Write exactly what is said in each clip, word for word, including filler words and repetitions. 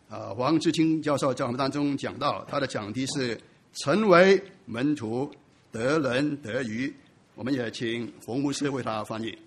啊，黃志清教授在我們當中講到，他的講題是成為門徒得人得魚。我們也請馮牧師為他翻譯。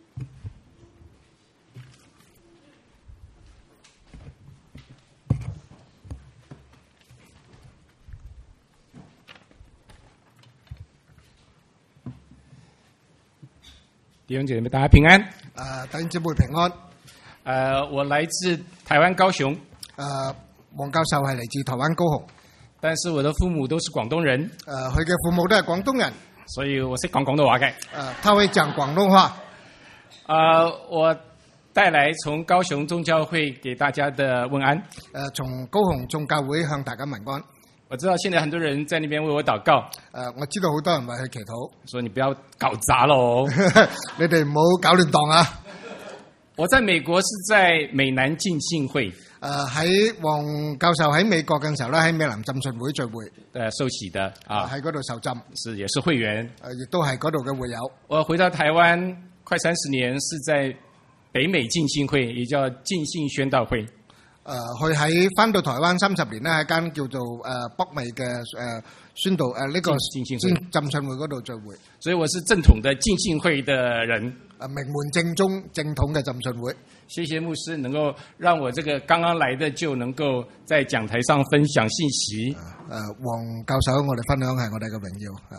弟兄姐妹，大家平安。 誒，弟兄姊妹平安。 呃，我來自台灣高雄。 誒，黃教授係嚟自台灣高雄， 但是我的父母都是廣東人。 誒，佢嘅父母都係廣東人， 所以我識講廣東話嘅。 誒，他會講廣東話。 呃，我帶來從高雄宗教會給大家的問安。 誒，從高雄宗教會向大家問安。 我知道現在很多人在那邊為我禱告。 誒，我知道好多人為佢祈禱， 說你不要搞砸咯， 你哋唔好搞亂檔啊！ 我在美國是在美南浸信會。 誒，喺黃教授喺美國嘅時候咧，喺美南浸信會聚會， 誒受洗的啊， 喺嗰度受浸， 是也是會員。 誒，亦都係嗰度嘅會友。 我回到台灣快三十年，是在北美浸信會，也叫浸信宣道會。 誒，佢喺翻到台灣三十年咧，喺間叫做誒北美嘅誒宣道誒呢個浸信會浸信會嗰度聚會， 所以我是正統的浸信會的人。 誒名門正宗正統嘅浸信會。 謝謝牧師能夠讓我這個剛剛來的就能夠在講台上分享信息。 誒，黃教授，我哋分享係我哋嘅榮耀。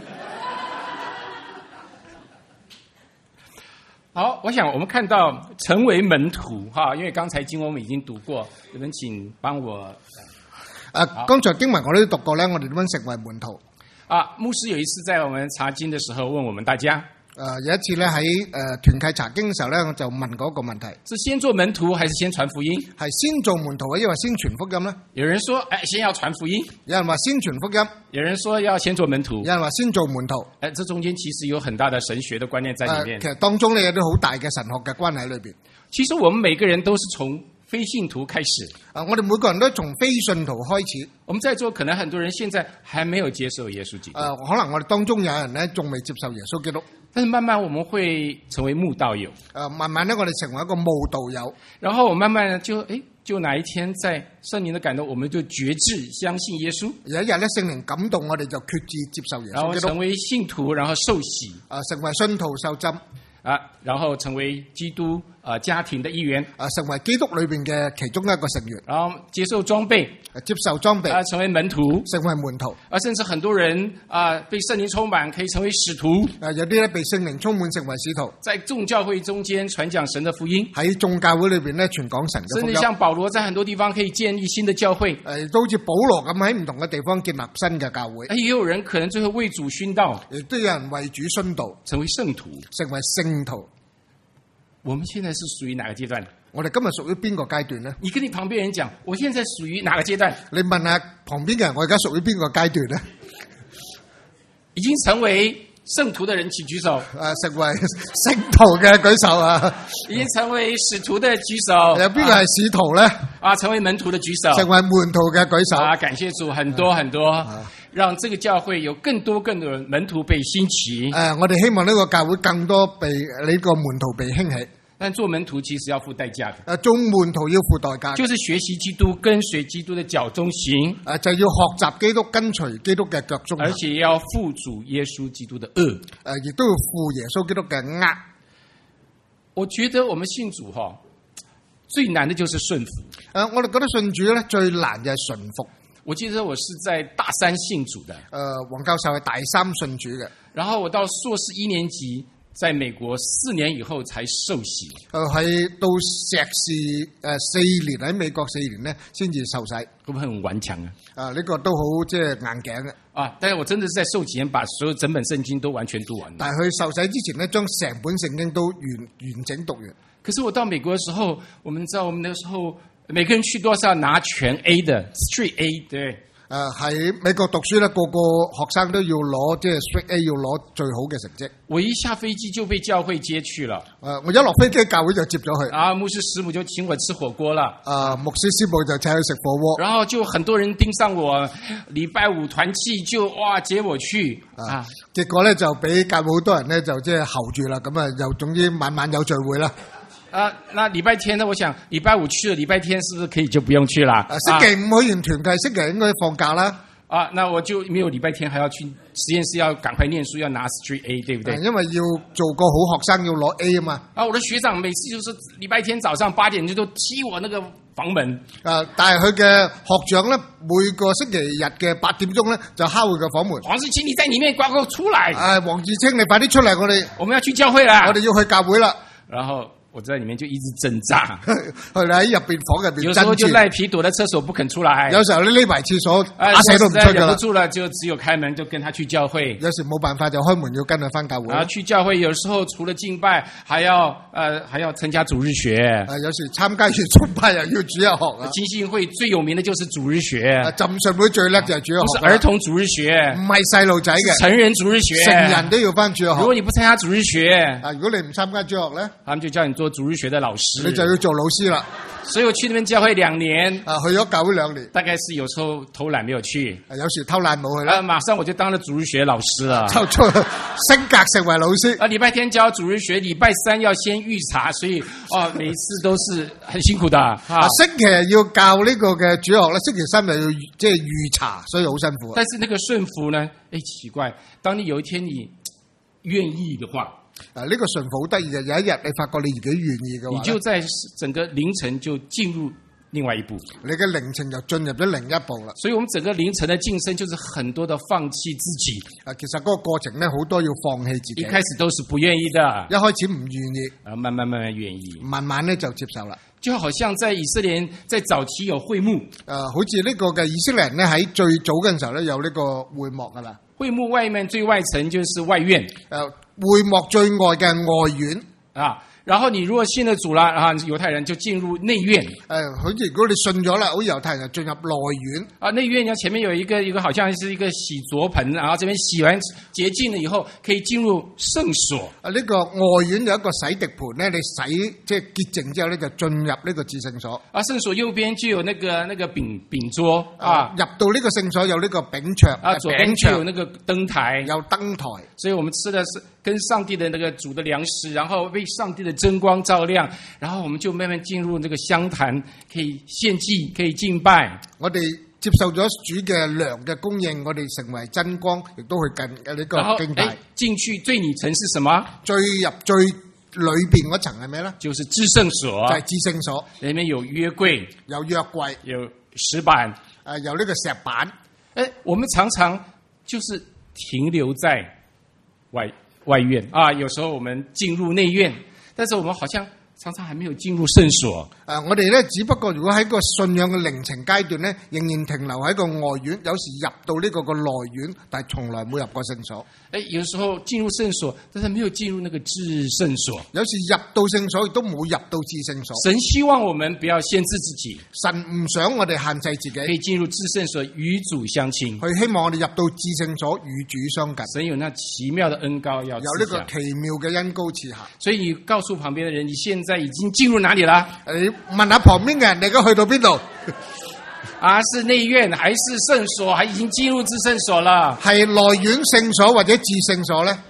好，我想我們看到成為門徒哈，因為剛才經文我們已經讀過，你們請幫我。 誒，剛才經文我都讀過咧，我哋點樣成為門徒？ 啊，牧師有一次在我們查經的時候問我們大家。 誒、呃、有一次咧喺誒團契查經嘅時候咧，我就問嗰個問題： 是先做門徒還是先傳福音？ 係先做門徒啊，抑或先傳福音咧？ 有人說，誒、哎，先要傳福音； 有人話先傳福音； 有人說要先做門徒； 有人話先做門徒。誒、 哎，這中間其實有很大的神學的觀念在裡面。 呃、其實當中咧有啲好大嘅神學嘅關係喺裏邊。 其實我們每個人都是從非信徒開始。 啊、呃，我哋每個人都從非信徒開始。 我們在座可能很多人現在還沒有接受耶穌基督。 誒、呃，可能我哋當中有人咧仲未接受耶穌基督。 但是慢慢我們會成為慕道友， 呃，慢慢呢，我哋成為一個慕道友， 然後我慢慢就誒，就哪一天在聖靈的感動，我們就決志相信耶穌。 有一日咧，聖靈感動我哋就決志接受耶穌基督， 然後成為信徒，然後受洗， 啊，成為信徒受浸， 啊，然後成為基督啊家庭的一員， 啊，成為基督裏邊嘅其中一個成員， 然後接受裝備， 接受裝備， 啊，成為門徒， 成為門徒， 啊，甚至很多人啊被聖靈充滿，可以成為使徒， 啊，有啲咧被聖靈充滿成為使徒， 在眾教會中間傳講神的福音， 喺眾教會裏邊咧傳講神嘅福音， 甚至像保羅在很多地方可以建立新的教會， 誒，都好似保羅咁喺唔同嘅地方建立新嘅教會， 也有人可能最後為主殉道， 亦都有人為主殉道， 成為聖徒， 成為聖徒。 我們現在是屬於哪個階段？ 我哋今日屬於邊個階段呢？ 你跟你旁邊人講，我現在屬於哪個階段？ 你問下旁邊嘅人，我而家屬於邊個階段呢？ 已經成為聖徒的人請舉手。 誒、啊，成為聖徒嘅舉手啊！ 已經成為使徒的舉手。 有邊個係使徒咧？ 啊，成為門徒的舉手。 成為門徒嘅舉手。 啊，感謝主，很多很多。啊讓這個教會有更多更多的門徒被興起。 誒、呃，我哋希望呢個教會更多被呢個門徒被興起。 但做門徒其實要付代價的。 誒、呃，做門徒要付代價。 就是學習基督，跟隨基督的腳蹤行。誒、 呃，就要學習基督，跟隨基督嘅腳蹤。 而且要負主耶穌基督的軛。誒、 呃，亦都要負耶穌基督嘅軛。 我覺得我們信主哈，最難的就是順服。誒、 呃，我哋覺得信主咧最難就係順服。 我記得我是在大三信主的， 呃，黃教授係大三信主嘅， 然後我到碩士一年級，在美國四年以後才受洗。 誒，係到碩士誒四年喺美國四年咧，先至受洗， 會唔會很頑強啊？ 啊，呢個都好即係硬頸嘅。 啊，但是我真的是在受洗前把所有整本聖經都完全讀完了。 但係佢受洗之前咧，將成本聖經都完完整讀完。 可是我到美國的時候，我們知道我們那時候。每個人去都是要拿全 A 的 Straight A， 對。誒、 呃，喺美國讀書咧，個個學生都要攞即係 Straight A，要攞最好嘅成績。 我一下飛機就被教會接去了。 誒、呃，我一落飛機，教會就接咗佢。 啊，牧師師母就請我吃火鍋啦。 啊、呃，牧師師母就請佢食火鍋。 然後就很多人盯上我，禮拜五團契就哇接我去。啊， 啊結果咧就俾教會好多人咧就即係候住啦，咁啊又總之晚晚有聚會啦。 啊，那禮拜天呢？我想禮拜五去了，禮拜天是不是可以就不用去啦？ 啊，星期五去完團契，星期應該放假啦。 啊，那我就沒有禮拜天還要去實驗室，要趕快念書，要拿 Street A， 對不對？ 因為要做個好學生，要攞 A 啊嘛。 啊，我的學長每次就是禮拜天早上八點就都踢我那個房門。 啊，但係佢嘅學長咧，每個星期日嘅八點鐘咧就敲佢嘅房門。 黃志清，你在裡面，快快出來！ 啊，黃志清，你快啲出嚟，我哋我們要去教會啦， 我哋要去教會啦。 然後我在裡面就一直掙扎， 佢喺入邊房入邊， 有時候就賴皮躲在廁所不肯出來， 有時候你匿埋廁所打死都唔出㗎啦。 忍不住了，就只有開門就跟他去教會。 有時冇辦法就開門要跟佢返教會。 啊，去教會有時候除了敬拜，還要呃還要參加主日學。 啊，有時參加完崇拜又要主日學啊。 浸信會最有名的就是主日學。 啊，浸信會最叻就係主日學。 不是兒童主日學， 唔係細路仔嘅， 成人主日學， 成人都要返主日學。 如果你不參加主日學， 啊，如果你唔參加主日學咧， 他們就叫你做主日學的老師。 你就要做老師啦。 所以我去那邊教會兩年， 啊，去咗教會兩年， 大概是有時候偷懶沒有去， 啊，有時偷懶冇去啦， 啊，馬上我就當了主日學老師了， 就出升格成為老師。 啊，禮拜天教主日學，禮拜三要先預查，所以哦，每一次都是很辛苦的。啊， 星期日要教呢個嘅主學咧，星期三又要即係預查，所以好辛苦。 但是那個順服呢？誒，奇怪，當你有一天你願意的話。 啊！呢、這個順服好得意嘅，有一日你發覺你自己願意嘅話， 你就在整個凌晨就進入另外一步， 你嘅靈程就進入咗另一步啦。 所以，我們整個凌晨的晉升就是很多的放棄自己。 啊，其實嗰個過程咧，好多要放棄自己。 一開始都是不願意的， 一開始唔願意， 啊，慢慢慢慢願意， 慢慢咧就接受啦。 就好像在以色列在早期有會幕， 誒、啊，好似呢個嘅以色列人咧喺最早嘅時候咧有呢個會幕噶啦。 會幕外面最外層就是外院， 誒、啊，會幕最外嘅外院啊。然後你如果信了主啦，啊，猶太人就進入內院。 誒、啊，好似如果你信咗啦，好似猶太人就進入內院。 啊，內院呢前面有一個一個好像是一個洗濯盆，然後這邊洗完潔淨了以後，可以進入聖所。 啊，呢、這個外院有一個洗滌盆咧，你洗即係潔淨之後咧，就進入呢個至聖所。 啊，聖所右邊就有那個那個餅餅桌啊， 啊，入到呢個聖所有呢個餅桌， 啊，左邊就有那個燈台， 有燈台， 所以我們吃的是跟上帝的那個煮的糧食，然後被上帝的真光照亮，然後我們就慢慢進入那個香壇，可以獻祭，可以敬拜。 我哋接受咗主嘅糧嘅供應，我哋成為真光，亦都去近呢個敬拜。 進去最裏層是什麼？ 最入最裏邊嗰層係咩咧？ 就是至聖所， 就係至聖所， 裏面有約櫃， 有約櫃， 有石板， 誒，有呢個石板。 誒，我們常常就是停留在外外院啊，有時候我們進入內院，但是我們好像常常還沒有進入聖所。 誒、呃，我哋咧只不過如果喺個信仰嘅靈程階段咧，仍然停留喺個外院，有時入到呢個個內院，但係從來冇入過聖所。 誒，有時候進入聖所，但是沒有進入那個至聖所。 有時入到聖所，亦都冇入到至聖所。 神希望我們不要限制自己， 神唔想我哋限制自己， 可以進入至聖所與主相親。 佢希望我哋入到至聖所與主相近。 神有那奇妙的恩膏要有呢個奇妙嘅恩膏賜下。 所以你告訴旁邊的人，你現在已經進入哪裡啦？ 你問下旁邊嘅人，你而家去到邊度？ 啊，是內院還是聖所？還已經進入至聖所了？ 係內院聖所或者至聖所呢？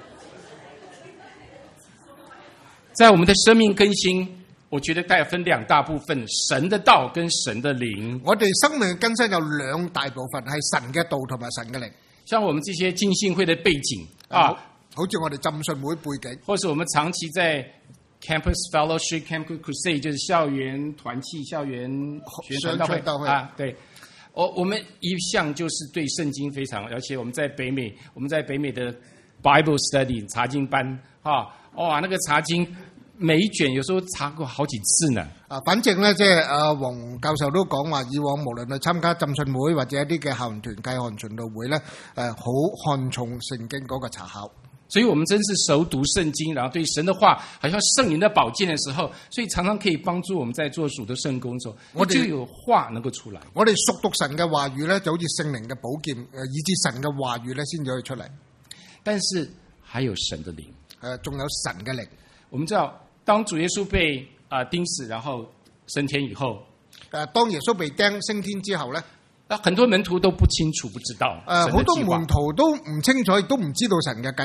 在我們的生命更新，我覺得大概分兩大部分：神的道跟神的靈。 我哋生命更新有兩大部分，係神嘅道同埋神嘅靈。 像我們這些浸信會的背景啊， 好似我哋浸信會背景， 或是我們長期在 Campus Fellowship、Campus Crusade，就是校園團契、校園宣傳大會啊。對，我我們一向就是對聖經非常，而且我們在北美，我們在北美的 Bible Study 查經班啊，哇，那個查經每一卷有時候查過好幾次呢。 啊，反正咧，即係阿黃教授都講話，以往無論去參加浸信會或者一啲嘅校園團契、校園傳道會咧，誒，好看重聖經嗰個查考。 所以我們真是熟讀聖經，然後對神的話，好像聖靈的寶劍的時候，所以常常可以幫助我們在做主的聖工的時候，我就有話能夠出來。 我哋熟讀神嘅話語咧，就好似聖靈嘅寶劍，誒，以至神嘅話語咧，先至可以出嚟。 但是還有神的靈， 誒，仲有神嘅靈。 我們知道，當主耶穌被啊、呃、釘死，然後升天以後， 誒，當耶穌被釘升天之後咧， 啊，很多門徒都不清楚，不知道。 誒，好多門徒都唔清楚，亦都唔知道神嘅計劃。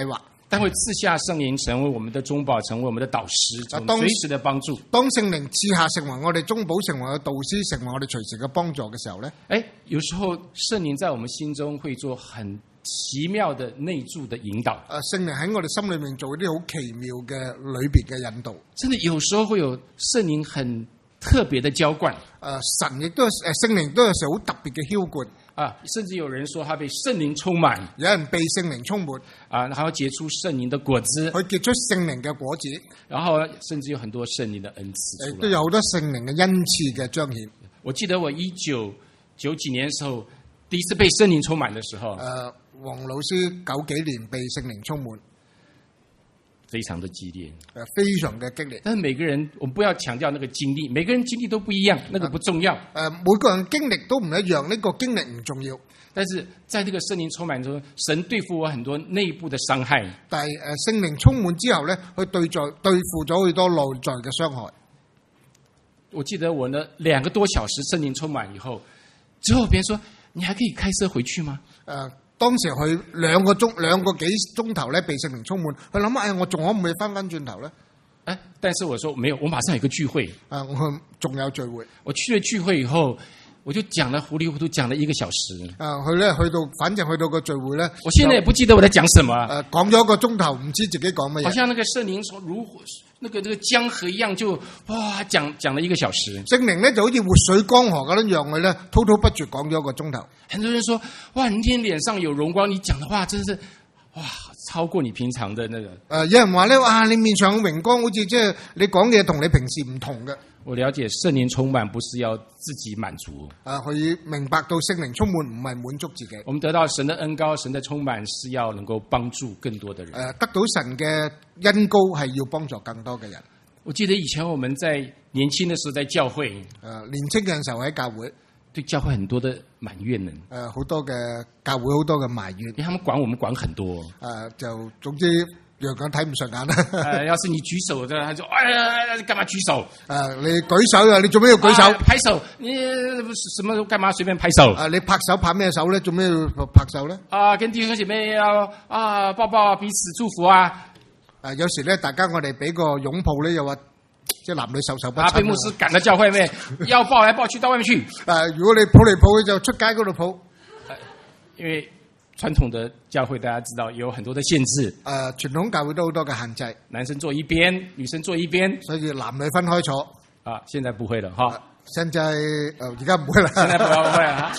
但會賜下聖靈成為我們的中保，成為我們的導師，隨時的幫助。 當聖靈賜下成為我哋中保，成為我哋導師，成為我哋隨時嘅幫助嘅時候咧， 誒，有時候聖靈在我們心中會做很奇妙的內住的引導。 誒，聖靈喺我哋心裏面做一啲好奇妙嘅裏邊嘅引導。 真的有時候會有聖靈很特別的澆灌。 誒，神亦都誒聖靈都有時好特別嘅澆灌。 啊，甚至有人說他被聖靈充滿， 有人被聖靈充滿， 啊，然後結出聖靈的果子， 佢結出聖靈嘅果子， 然後甚至有很多聖靈的恩賜出來， 都有好多聖靈嘅恩賜嘅彰顯。 我記得我一九九幾年嘅時候，第一次被聖靈充滿嘅時候， 誒，黃老師九幾年被聖靈充滿。 非常的激烈， 誒，非常嘅激烈。 但是每個人，我們不要強調那個經歷，每個人經歷都不一樣，那個不重要。 誒，每個人經歷都唔一樣，呢個經歷唔重要。 但是在這個聖靈充滿中，神對付我很多內部的傷害。 但係誒，聖靈充滿之後咧，佢對在對付咗好多內在嘅傷害。 我記得我呢兩個多小時聖靈充滿以後，之後別人說：你還可以開車回去嗎？誒。 當時佢兩個鐘兩個幾鐘頭咧，被聖靈充滿，佢諗下，誒，我仲可唔可以翻翻轉頭咧？ 誒，但是我說沒有，我馬上有個聚會， 啊，我仲有聚會。我去了聚會以後，我就講了糊裡糊塗講了一個小時。 啊，佢咧去到，反正去到個聚會咧， 我現在也不記得我在講什麼。誒、 啊，講咗一個鐘頭，唔知自己講乜嘢。 好像那個聖靈說如那個那個江河一樣就，就哇講講了一個小時。 聖靈咧就好似活水江河咁樣，讓佢咧滔滔不絕講咗一個鐘頭。 很多人說：哇，你今天臉上有榮光，你講的話真是哇，超過你平常的那個。誒、 呃，有人話咧，哇，你面上有榮光，好似即係你講嘢同你平時唔同嘅。 我了解聖靈充滿不是要自己滿足。 啊，佢明白到聖靈充滿唔係滿足自己。 我們得到神的恩膏，神的充滿是要能夠幫助更多的人。 誒、呃，得到神嘅恩膏係要幫助更多嘅人。 我記得以前我們在年輕的時候在教會，誒、 呃，年輕嘅時候喺教會， 對教會很多的埋怨呢。誒、 呃，好多嘅教會好多嘅埋怨， 因為他們管我們管很多。誒、 呃，就總之。樣樣睇唔順眼啦！ 誒，要是你舉手嘅，他就哎呀，幹嘛舉手？ 誒，你舉手啊！你做咩要舉手？ 拍手，你什麼幹嘛隨便拍手？ 誒，你拍手拍咩手咧？做咩要拍手咧？ 啊，跟弟兄姐妹要啊抱抱彼此祝福啊！ 誒，有時咧，大家我哋俾個擁抱咧，又話即係男女授受不親。啊， 被牧師趕到教會咩？要抱來抱去到外面去。 誒，如果你抱嚟抱去就出街嗰度抱。 因為傳統的教會，大家知道有很多的限制。 誒、呃，傳統教會都好多嘅限制， 男生坐一邊，女生坐一邊， 所以男女分開坐。 啊，現在不會了哈。 現在誒，而家唔會啦。 現在不會啦。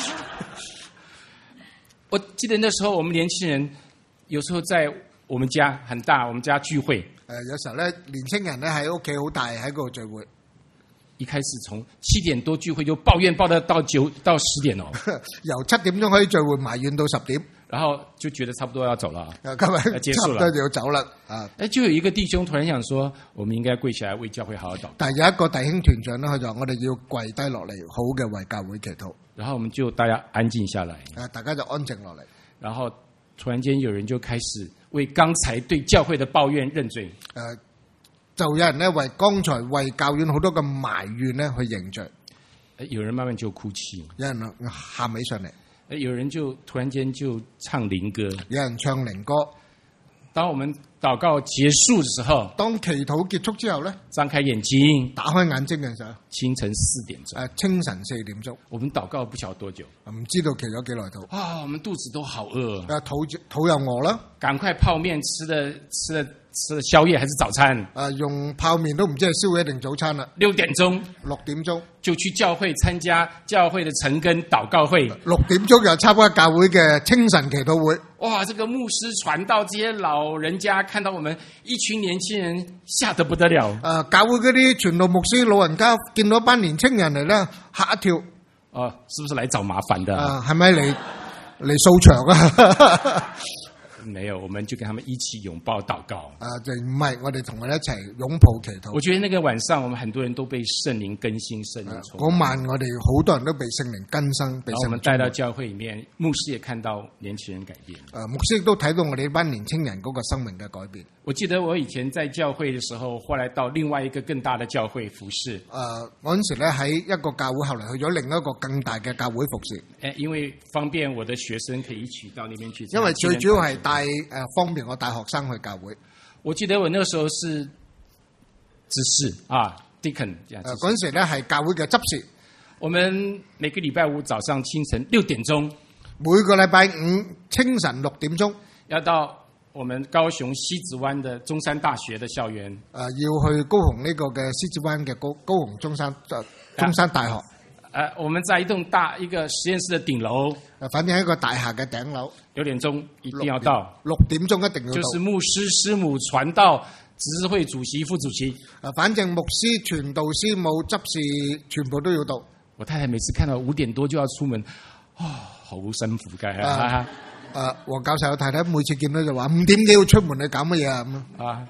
我記得那時候我們年輕人，有時候在我們家很大，我們家聚會。誒、 呃，有時候咧，年輕人咧喺屋企好大，喺嗰度聚會。 一開始從七點多聚會就抱怨抱到到九到十點哦， 由七點鐘可以聚會埋怨到十點， 然後就覺得差不多要走了， 今日結束了， 差唔多就要走啦。啊， 誒，就有一個弟兄突然想說，我們應該跪起來為教會好好禱告。 但係有一個弟兄團長咧，佢就話我哋要跪低落嚟，好嘅為教會祈禱。然後我們就大家安靜下來，啊，大家就安靜落嚟。然後突然間有人就開始為剛才對教會的抱怨認罪。誒。就有人咧為剛才為教院好多嘅埋怨咧去認罪，有人慢慢就哭泣，有人喊起上嚟，有人就突然間就唱靈歌，有人唱靈歌。當我們禱告結束嘅時候，當祈禱結束之後咧，張開眼睛，打開眼睛嘅時候，清晨四點鐘，誒，清晨四點鐘，我們禱告不曉得多久，唔知道祈咗幾耐禱。啊，我們肚子都好餓，啊，肚肚又餓啦，趕快泡麵吃的吃的。吃了宵夜還是早餐？啊，用泡麵都唔知係宵夜定早餐啦。六點鐘，六點鐘就去教會參加教會的晨更禱告會。六點鐘又參加教會嘅清晨祈禱會。哇！這個牧師傳道，這些老人家看到我們一群年輕人，嚇得不得了。啊，教會嗰啲傳道牧師老人家見到班年輕人嚟咧，嚇一跳。哦、啊，是不是來找麻煩的？啊，係咪嚟嚟掃場啊？沒有，我們就跟他們一起擁抱禱告。啊，就唔係，我哋同佢哋一齊擁抱祈禱。我覺得那個晚上，我們很多人都被聖靈更新，聖靈充滿。嗰晚我哋好多人都被聖靈更新，被聖靈充滿。然後我們帶到教會裏面，牧師也看到年輕人改變。啊，牧師亦都睇到我哋呢班年輕人嗰個生命嘅改變。我記得我以前在教會嘅時候，後來到另外一個更大的教會服侍。啊，嗰陣時咧喺一個教會，後來去咗另一個更大嘅教會服侍。誒，因為方便我的學生可以一起到那邊去。因為最主要係帶誒方便我帶學生去教會。 我記得我那個時候是執事啊 ，Deacon 誒嗰陣時咧係教會嘅執事。 我們每個禮拜五早上清晨六點鐘， 每個禮拜五清晨六點鐘要到我們高雄西子灣的中山大學的校園。誒、 呃，要去高雄呢個嘅西子灣嘅高高雄中山誒中山大學。誒、 呃，我們在一棟大一個實驗室的頂樓。 誒，反正係一個大廈嘅頂樓。 六點鐘一定要到。 六點鐘一定要到。 就是牧師、師母、傳道、執事會主席、副主席。 誒，反正牧師、傳道、師母、執事全部都要到。 我太太每次看到五點多就要出門，啊、哦，好辛苦嘅。誒、啊啊，黃教授太太每次見到就話五點幾要出門，你搞乜嘢啊？啊！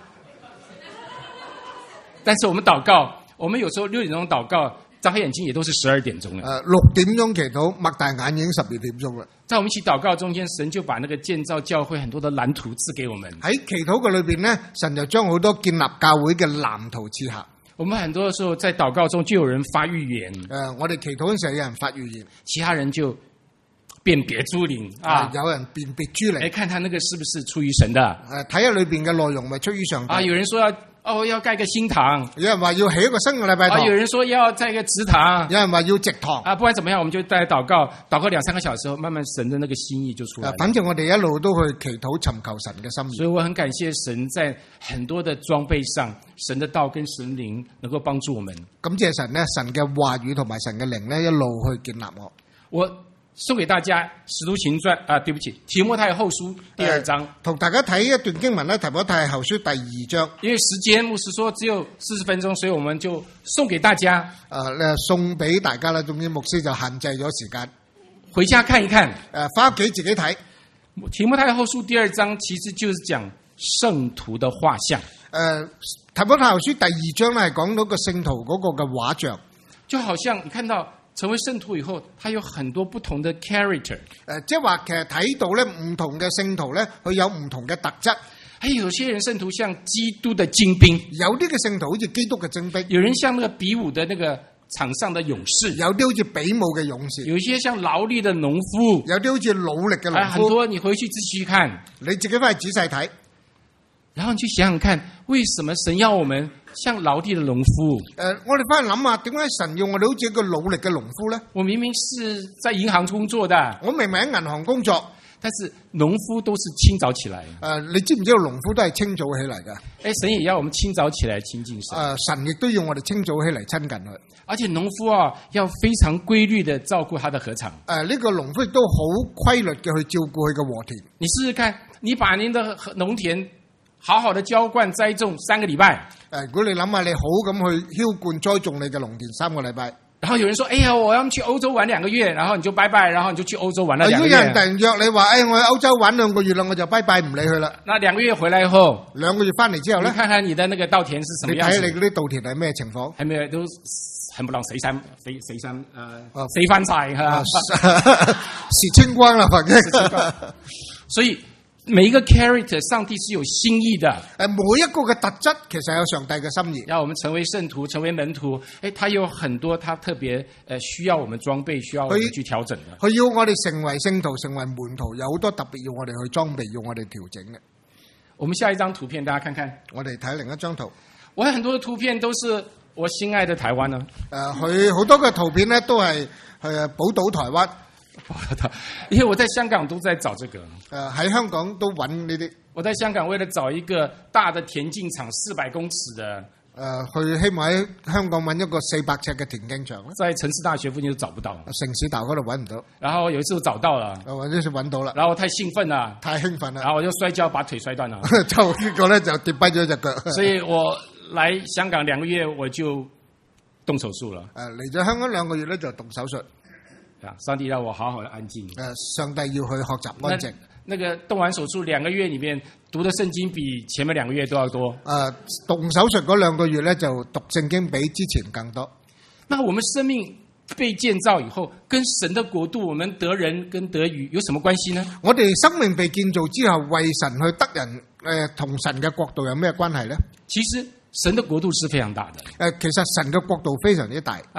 但是我們禱告，我們有時候六點鐘禱告，張開眼睛也都是十二點鐘啦。 誒、啊，六點鐘祈禱，擘大眼已經十二點鐘啦。 在我們一起禱告中間，神就把那個建造教會很多的藍圖賜給我們。 喺祈禱嘅裏邊呢，神就將好多建立教會嘅藍圖賜下。 我們很多時候在禱告中就有人發預言， 誒、呃，我哋祈禱嗰陣時候有人發預言， 其他人就辨別諸靈啊， 有人辨別諸靈， 嚟看他那個是不是出於神的？誒、 呃，睇下裏邊嘅內容咪出於上帝？ 啊，有人說要哦要蓋個新堂， 有人話要起一個新嘅禮拜堂， 啊，有人說要在一個祠堂， 有人話要植堂， 啊，不管怎麼樣，我們就在禱告，禱告兩三個小時後，慢慢神的那個心意就出來了。 反正我哋一路都去祈禱尋求神嘅心意。 所以我很感謝神在很多的裝備上，神的道跟神靈能夠幫助我們。 感謝神呢，神嘅話語同埋神嘅靈呢，一路去建立我。 我送給大家《使徒行傳》啊，對不起，《提摩太後書》第二章， 同、呃、大家睇一段經文咧，《提摩太後書》第二章。 因為時間牧師說只有四十分鐘，所以我們就送給大家。 誒、呃，送俾大家啦，總之牧師就限制咗時間， 回家看一看。誒、 呃，翻屋企自己睇。 《提摩太後書》第二章其實就是講聖徒的畫像。誒、 呃，《提摩太後書》第二章咧係講到個聖徒嗰個嘅畫像， 就好像你看到。成為聖徒以後，他有很多不同的 character。 誒，即係話其實睇到咧唔同嘅聖徒咧，佢有唔同嘅特質。 係有些人聖徒像基督的精兵， 有啲嘅聖徒好似基督嘅精兵。 有人像那個比武的那個場上的勇士， 有啲好似比武嘅勇士。 有些像勞力的農夫， 有啲好似努力嘅農夫。 很多你回去仔細看， 你自己翻去仔細睇， 然後你去想想看，為什麼神要我們像勞力的農夫？ 誒、呃，我哋翻去諗下，點解神要我哋好似一個努力嘅農夫咧？ 我明明是在銀行工作的， 我明明喺銀行工作， 但是農夫都是清早起來。誒、 呃，你知唔知道農夫都係清早起嚟噶？ 誒，神也要我們清早起來親近神。誒、 呃，神亦都要我哋清早起嚟親近佢。 而且農夫啊，要非常規律的照顧他的禾場。誒、 呃，呢、這個農夫亦都好規律嘅去照顧佢嘅禾田。 你試試看，你把您的農田好好的澆灌栽種三個禮拜。 誒，如果你諗下，你好咁去澆灌栽種你嘅農田三個禮拜， 然後有人說：哎呀，我要去歐洲玩兩個月，然後你就拜拜，然後你就去歐洲玩了兩個月。 如果有人突然約你話：哎，我去歐洲玩兩個月啦，我就拜拜唔理佢啦。 那兩個月回來以後， 兩個月翻嚟之後咧， 你看看你的那個稻田是什麼樣子？ 你睇你嗰啲稻田係咩情況？ 係咪都冚唪唥死晒、死死晒、誒死翻晒嚇？ 蝕清光啦，反正。 所以。每一個 character， 上帝是有心意的。 誒，每一個嘅特質其實有上帝嘅心意。 要我們成為聖徒，成為門徒，誒，他有很多他特別誒需要我們裝備，需要我們去調整的。佢要我哋成為聖徒，成為門徒，有好多特別要我哋去裝備，要我哋調整嘅。 我們下一張圖片，大家看看。 我哋睇另一張圖。 我很多的圖片都是我心愛的台灣啊。誒、 呃，佢好多嘅圖片咧都係係寶島台灣。 因為我在香港都在找這個，誒、 呃、喺香港都揾呢啲。 我在香港為了找一個大的田徑場，四百公尺的，誒、 呃，去希望喺香港揾一個四百尺嘅田徑場。在城市大學附近都找不到， 城市大學嗰度揾唔到。 然後有一次我找到了， 或者是揾到啦， 然後我太興奮啦， 太興奮啦， 然後我就摔跤，把腿摔斷了， 就結果咧就跌跛咗隻腳。 所以我來香港兩個月我就動手術了。誒、 呃，嚟咗香港兩個月咧就動手術。 上帝讓我好好的安靜。 誒，上帝要去學習安靜。 那個動完手術兩個月裏面讀的聖經比前面兩個月都要多。 誒，動手術嗰兩個月咧就讀聖經比之前更多。 那我們生命被建造以後，跟神的國度，我們得人跟得魚有什麼關係呢？ 我哋生命被建造之後，為神去得人，誒，同神嘅國度有咩關係呢？ 其實神的國度是非常大的。 誒，其實神嘅國度非常之大啊。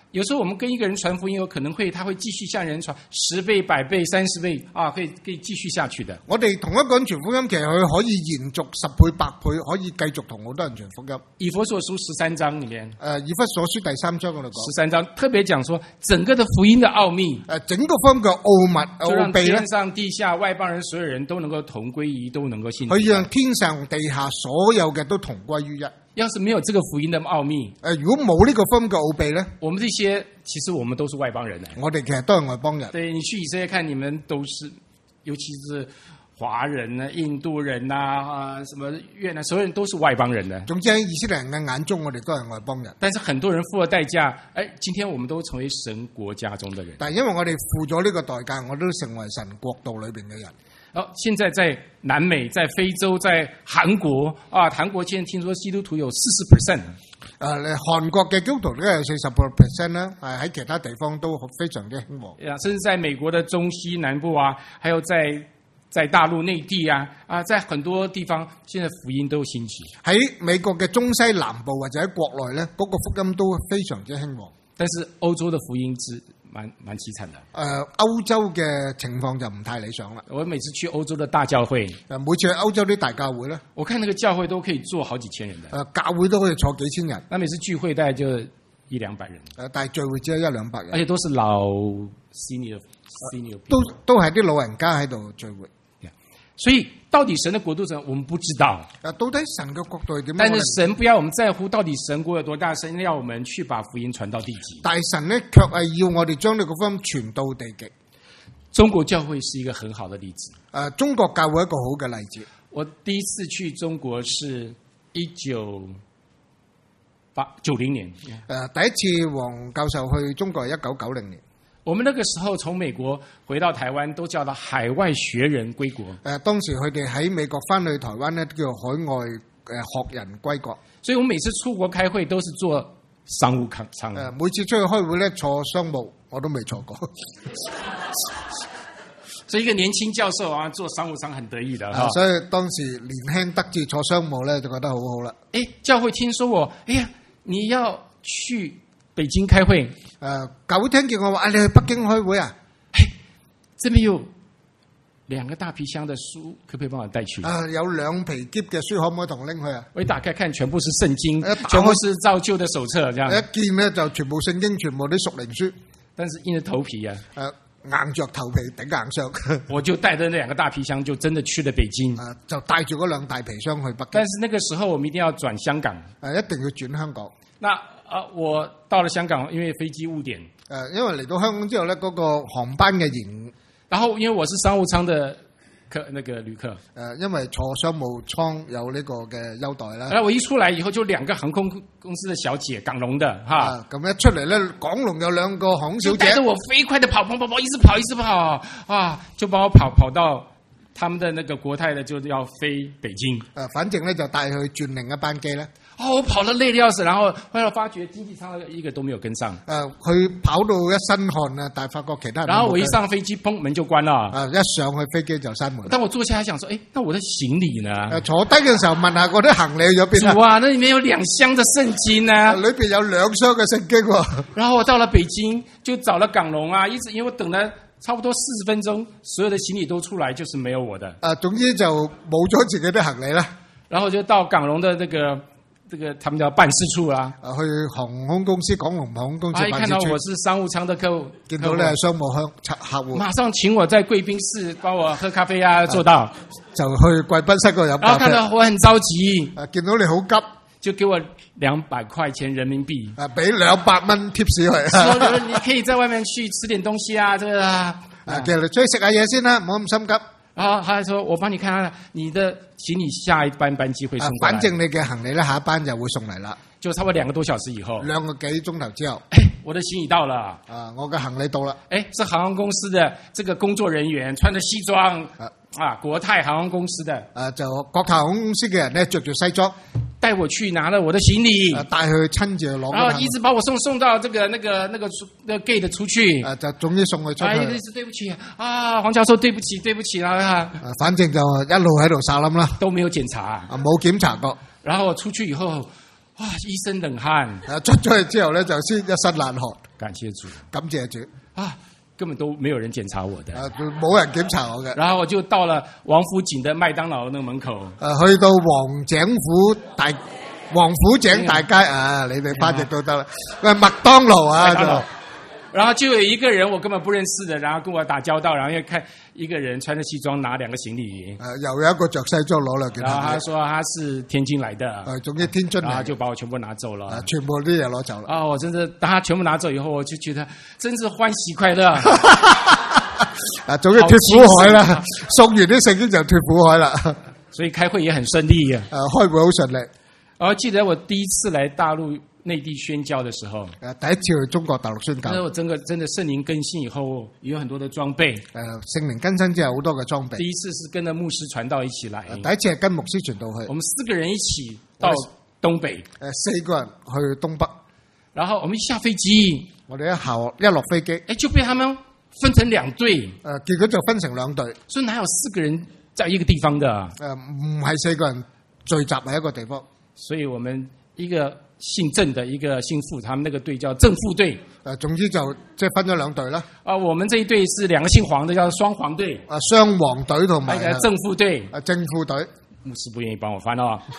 有時候我們跟一個人傳福音，有可能會他會繼續向人傳十倍、百倍、三十倍啊，可以可以繼續下去的。 我哋同一個人傳福音，其實佢可以延續十倍、百倍，可以繼續同好多人傳福音。 以弗所書十三章裏面， 誒，以弗所書第三章嗰度講， 十三章特別講說整個的福音的奧秘， 誒，整個福音嘅奧秘奧秘咧， 天上地下外邦人所有人都能夠同歸於一，都能夠信。 佢讓天上地下所有嘅都同歸於一。 要是沒有這個福音的奧秘， 誒，如果冇呢個福音嘅奧秘咧， 我們這些其實我們都是外邦人。 我哋其實都係外邦人。 對，你去以色列看，你們都是，尤其是華人啊、印度人啊、啊什麼越南，所有人都是外邦人的。 總之喺以色列人嘅眼中，我哋都係外邦人。 但是很多人付了代價，誒，今天我們都成為神國家中的人。 但係因為我哋付咗呢個代價，我都成為神國度裏邊嘅人。 哦，現在在南美、在非洲、在韓國啊，韓國現在聽說基督徒有四十 percent。 誒，韓國嘅基督徒都有四十 percent 啦，誒喺其他地方都非常之興旺。啊， 甚至在美國的中西南部啊，還有在在大陸內地啊，啊，在很多地方，現在福音都興起。 喺美國嘅中西南部或者喺國內咧，嗰個福音都非常之興旺。 但是歐洲的福音之蠻蠻淒慘的。誒、 呃，歐洲嘅情況就唔太理想啦。 我每次去歐洲的大教會，誒， 每次去歐洲啲大教會咧，我看那個教會都可以坐好幾千人的。誒、 呃，教會都可以坐幾千人。 那每次聚會大概就一兩百人。誒、 呃，但係聚會只有一兩百人， 而且都是老 senior senior，、呃、 都都係啲老人家喺度聚會。 所以到底神的國度怎樣，我們不知道。 啊，到底神嘅國度係點樣？ 但是神不要我們在乎到底神國有多大，神要我們去把福音傳到地極。 但神呢，卻係要我哋將呢個福音傳到地極。 中國教會是一個很好的例子。 誒，中國教會一個好嘅例子。 我第一次去中國是一九八九零年。 誒，第一次黃教授去中國係一九九零年。 我們那個時候從美國回到台灣，都叫做海外學人歸國。誒， 當時佢哋喺美國翻去台灣咧，叫做海外誒學人歸國。 所以我每次出國開會都是坐商務艙。誒， 每次出去開會咧坐商務，我都未坐過。 所以一個年輕教授啊，坐商務艙很得意的。 啊，所以當時年輕得志坐商務咧，就覺得好好啦。 誒，教會聽說我，哎呀，你要去北京開會。 誒、呃，教會聽見我話，你去北京開會啊？ 嘿，這邊有兩個大皮箱的書，可唔可以幫我帶去？ 啊，有兩皮篋嘅書，可唔可以同我拎去啊？ 我一打開看，全部是聖經，全部是造就的手冊，這樣。 一見咧就全部聖經，全部啲屬靈書， 但是硬着頭皮啊， 誒、呃，硬着頭皮頂硬上。 我就帶着那兩個大皮箱，就真的去了北京。 啊，就帶住嗰兩大皮箱去北京。 但是那個時候，我們一定要轉香港。誒、 啊，一定要轉香港。 那啊，我到了香港，因為飛機誤點。 誒、呃，因為嚟到香港之後咧，嗰、那個航班嘅延， 然後因為我是商務艙的客，那個旅客。誒、 呃，因為坐商務艙有呢個嘅優待啦。 然後我一出來以後，就兩個航空公司的小姐，港龍的哈。咁、 啊、一出嚟咧，港龍有兩個航空小姐，帶着我飛快的跑跑跑跑，一直跑一直跑，啊，就幫我跑跑到他們的那個國泰的，就要飛北京。誒、 呃，反正咧就帶佢轉另一班機咧。 哦，我跑得累得要死，然後後來發覺經濟艙一個都沒有跟上。誒、 呃，佢跑到一身汗啊，但係發覺其他人。 然後我一上飛機，砰，門就關了。啊、 呃，一上去飛機就閂門。 當我坐下來想說，誒，那我的行李呢？ 誒、呃，坐低嘅時候問下我啲行李去咗邊啊？ 主啊，那裡面有兩箱的聖經啊， 裏邊有兩箱嘅聖經、哦。 然後我到了北京，就找了港龍啊，一直因為我等了差不多四十分鐘，所有的行李都出來，就是沒有我的。啊、 呃，總之就冇咗自己啲行李啦。 然後就到港龍的那個。這個他們叫辦事處啊， 去航空公司港龍航空公司辦事處。啊，一看到我是商務艙的客戶， 見到你係商務客客戶， 馬上請我在貴賓室幫我喝咖啡啊，做到。 就去貴賓室嗰度飲咖啡。 然後看到我很着急， 啊，見到你好急， 就給我兩百塊錢人民幣， 啊，俾兩百蚊貼士佢。 說你可以在外面去吃點東西啊，這個啊， 啊，叫你出去食下嘢先啦，唔好咁心急。 然後他說：“我幫你看看你的行李，下一班班機會送過來。” 反正你嘅行李咧，下一班就會送嚟啦。 就差不多兩個多小時以後， 兩個幾鐘頭之後， 哎，我的行李到了。 啊，我嘅行李到啦。 哎，是航空公司的這個工作人員，穿着西裝。啊，啊，國泰航空公司的。啊，就國泰航空公司嘅人咧，着住西裝。帶我去拿了我的行李，啊、帶佢親自攞，然後一直把我送送到這個那個那個那個 gate 出去，啊，就終於送佢出去。哎，一直對不起啊，黃教授，對不起，對不起啦，啊，反正就一路喺度撒冧啦，都沒有檢查，啊，冇檢查過。然後出去以後， 哇，一身冷汗。 啊，出咗去之後咧，就先一身冷汗。 感謝主， 感謝主啊！根本都沒有人檢查我的， 啊，冇人檢查我嘅。 然後我就到了王府井的麥當勞那個門口， 誒，去到王井府大王府井大街啊，你哋翻譯都得啦。喂，麥當勞啊，就。 然後就有一個人我根本不認識的，然後跟我打交道，然後又看一個人穿着西裝拿兩個行李， 呃、又有一個着西裝攞兩件。 然後他說他是天津來的， 誒，總之天津來， 然後就把我全部拿走了， 呃、全部啲嘢攞走了。 啊，我真的，當他全部拿走以後，我就覺得真是歡喜快樂。 啊，總之脫苦海啦，送完啲聖經就脫苦海啦。 所以開會也很順利啊。 誒，開會好順利。 我記得我第一次來大陸內地宣教的時候， 誒，第一次去中國大陸宣教， 那我整個真的聖靈更新以後，有很多的裝備。誒， 聖靈更新之後好多嘅裝備。 第一次是跟着牧師傳道一起來， 第一次係跟牧師傳道去。 我們四個人一起到東北， 誒，四個人去東北， 然後我們一下飛機， 我哋一下一落飛機， 誒，就被他們分成兩隊。 誒，結果就分成兩隊。 所以哪有四個人在一個地方的？ 誒，唔係四個人聚集喺一個地方。 所以我們一個姓鄭的，一個姓傅，他們那個隊叫鄭傅隊。 誒，總之就即係分咗兩隊啦。 啊，我們這一隊是兩個姓黃的，叫雙黃隊。 啊，雙黃隊同埋鄭傅隊。 啊，鄭傅隊。 牧師不願意幫我翻哦。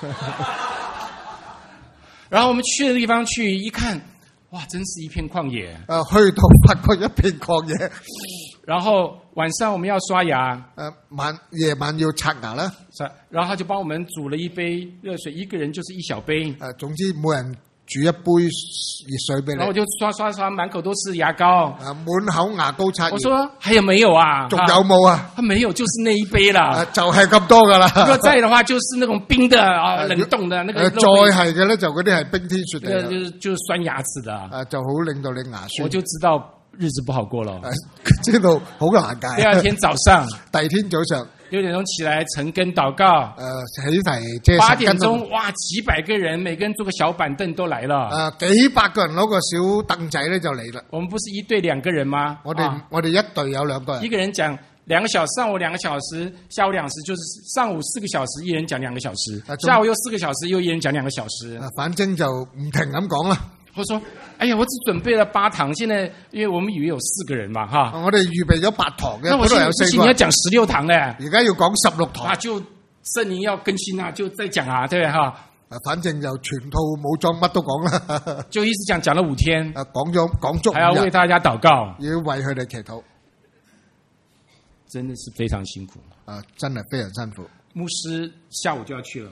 然後我們去的地方去一看，哇，真是一片曠野。 啊，去到發覺一片曠野。 然後晚上我們要刷牙， 誒，晚夜晚要刷牙啦。 然後他就幫我們煮了一杯熱水，一個人就是一小杯。 誒，總之每人煮一杯熱水俾你。 然後我就刷刷刷，滿口都是牙膏。 誒，滿口牙膏刷。 我說還有沒有啊？ 仲有冇啊？ 他沒有，就是那一杯啦。 就係咁多噶啦。 如果在的話，就是那種冰的啊，冷凍的那個。 再係嘅咧，就嗰啲係冰天雪地。 就是就是酸牙齒的。 誒，就好令到你牙酸。 我就知道日子不好過了。 知道好難解。 第二天早上， 第二天早上六點鐘起來晨更禱告。 誒，起嚟即係八點鐘，哇，幾百個人，每個人坐個小板凳都來了。 誒，幾百個人攞個小凳仔咧就嚟啦。 我們不是一隊兩個人嗎？ 我哋、啊、我哋一隊有兩個人。 一個人講兩個小時，上午兩個小時，下午兩時，就是上午四個小時，一人講兩個小時，下午又四個小時，又一人講兩個小時。 反正就唔停咁講啦。 我說，哎呀，我只準備了八堂，現在因為我們以為有四個人嘛，哈。 我哋預備咗八堂嘅， 那我現在有四你要講十六堂咧， 而家要講十六堂。 啊，就聖靈要更新啊，就再講啊，對哈。 啊，反正就全套武裝乜都講啦。 就一直講，講了五天。 啊，講咗講足五日。 還要為大家禱告， 要為佢哋祈禱。 真的是非常辛苦。 啊，真係非常辛苦。 牧師下午就要去了。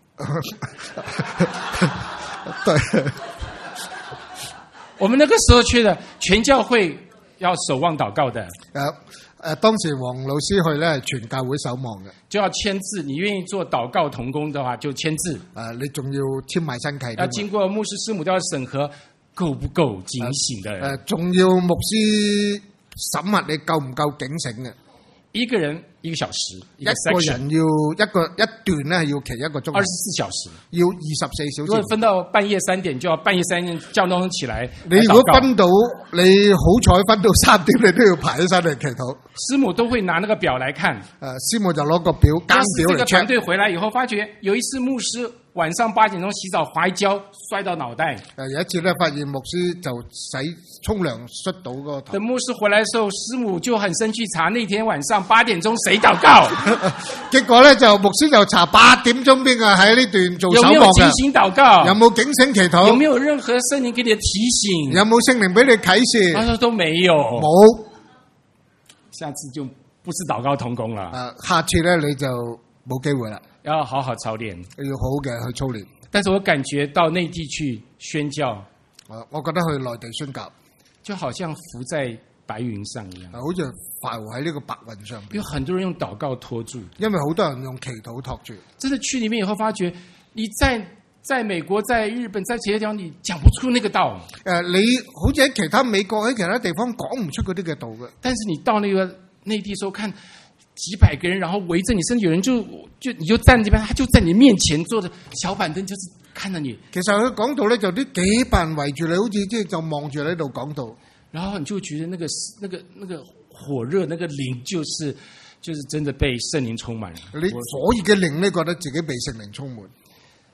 對。 我們那個時候去的全教會要守望禱告的。 誒誒，當時黃老師去咧，全教會守望嘅， 就要簽字。你願意做禱告同工的話，就簽字。 誒，你仲要簽埋身契。 要經過牧師師母都要審核，夠不夠警醒的人。 誒，仲要牧師審核你夠唔夠警醒嘅。 一個人一個小時，一個， 一個人要一個一段咧，要企一個鐘， 二十四小時， 要二十四小時。 如果分到半夜三點，就要半夜三點叫鬧鐘起來。 你如果分到你好彩分到三點，你都要排起身嚟祈禱。師母都會拿那個表來看。 誒、呃，師母就攞個表監表嚟 check。這個團隊回來以後，發覺有一次牧師晚上八點鐘洗澡滑一跤，摔到腦袋。誒、 呃，有一次咧，發現牧師就洗沖涼摔到個頭。 等牧師回來的時候，師母就很生氣，查那天晚上八點鐘誰禱告。 結果咧就牧師就查八點鐘邊個喺呢段做守望嘅。 有沒有警醒禱告？ 有冇警醒祈禱？ 有沒有任何聖靈給你的提醒？ 有冇聖靈俾你啟示？ 他說都沒有。 冇。 下次就不是禱告同工了。 啊，下次咧你就冇機會啦。 要好好操練， 要好好嘅去操練。 但是我感覺到內地去宣教， 啊，我覺得去內地宣教， 就好像浮在白雲上一樣， 啊，好似浮喺呢個白雲上邊。 有很多人用禱告托住， 因為好多人用祈禱托住。 真的去裏面以後，發覺你在在美國、在日本、在其他地方，你講不出那個道。誒、 呃，你好似喺其他美國喺其他地方講唔出嗰啲嘅道嘅。 但是你到那個內地時候，看幾百個人，然後圍着你，甚至有人就就你就站這邊，他就在你面前坐着小板凳，就是看着你。 其實佢講道咧，就啲幾百人圍住你，好似即係就望住你喺度講道。 然後你就覺得那個那個那個火熱，那個靈就是就是真的被聖靈充滿了。 你火熱嘅靈咧，覺得自己被聖靈充滿。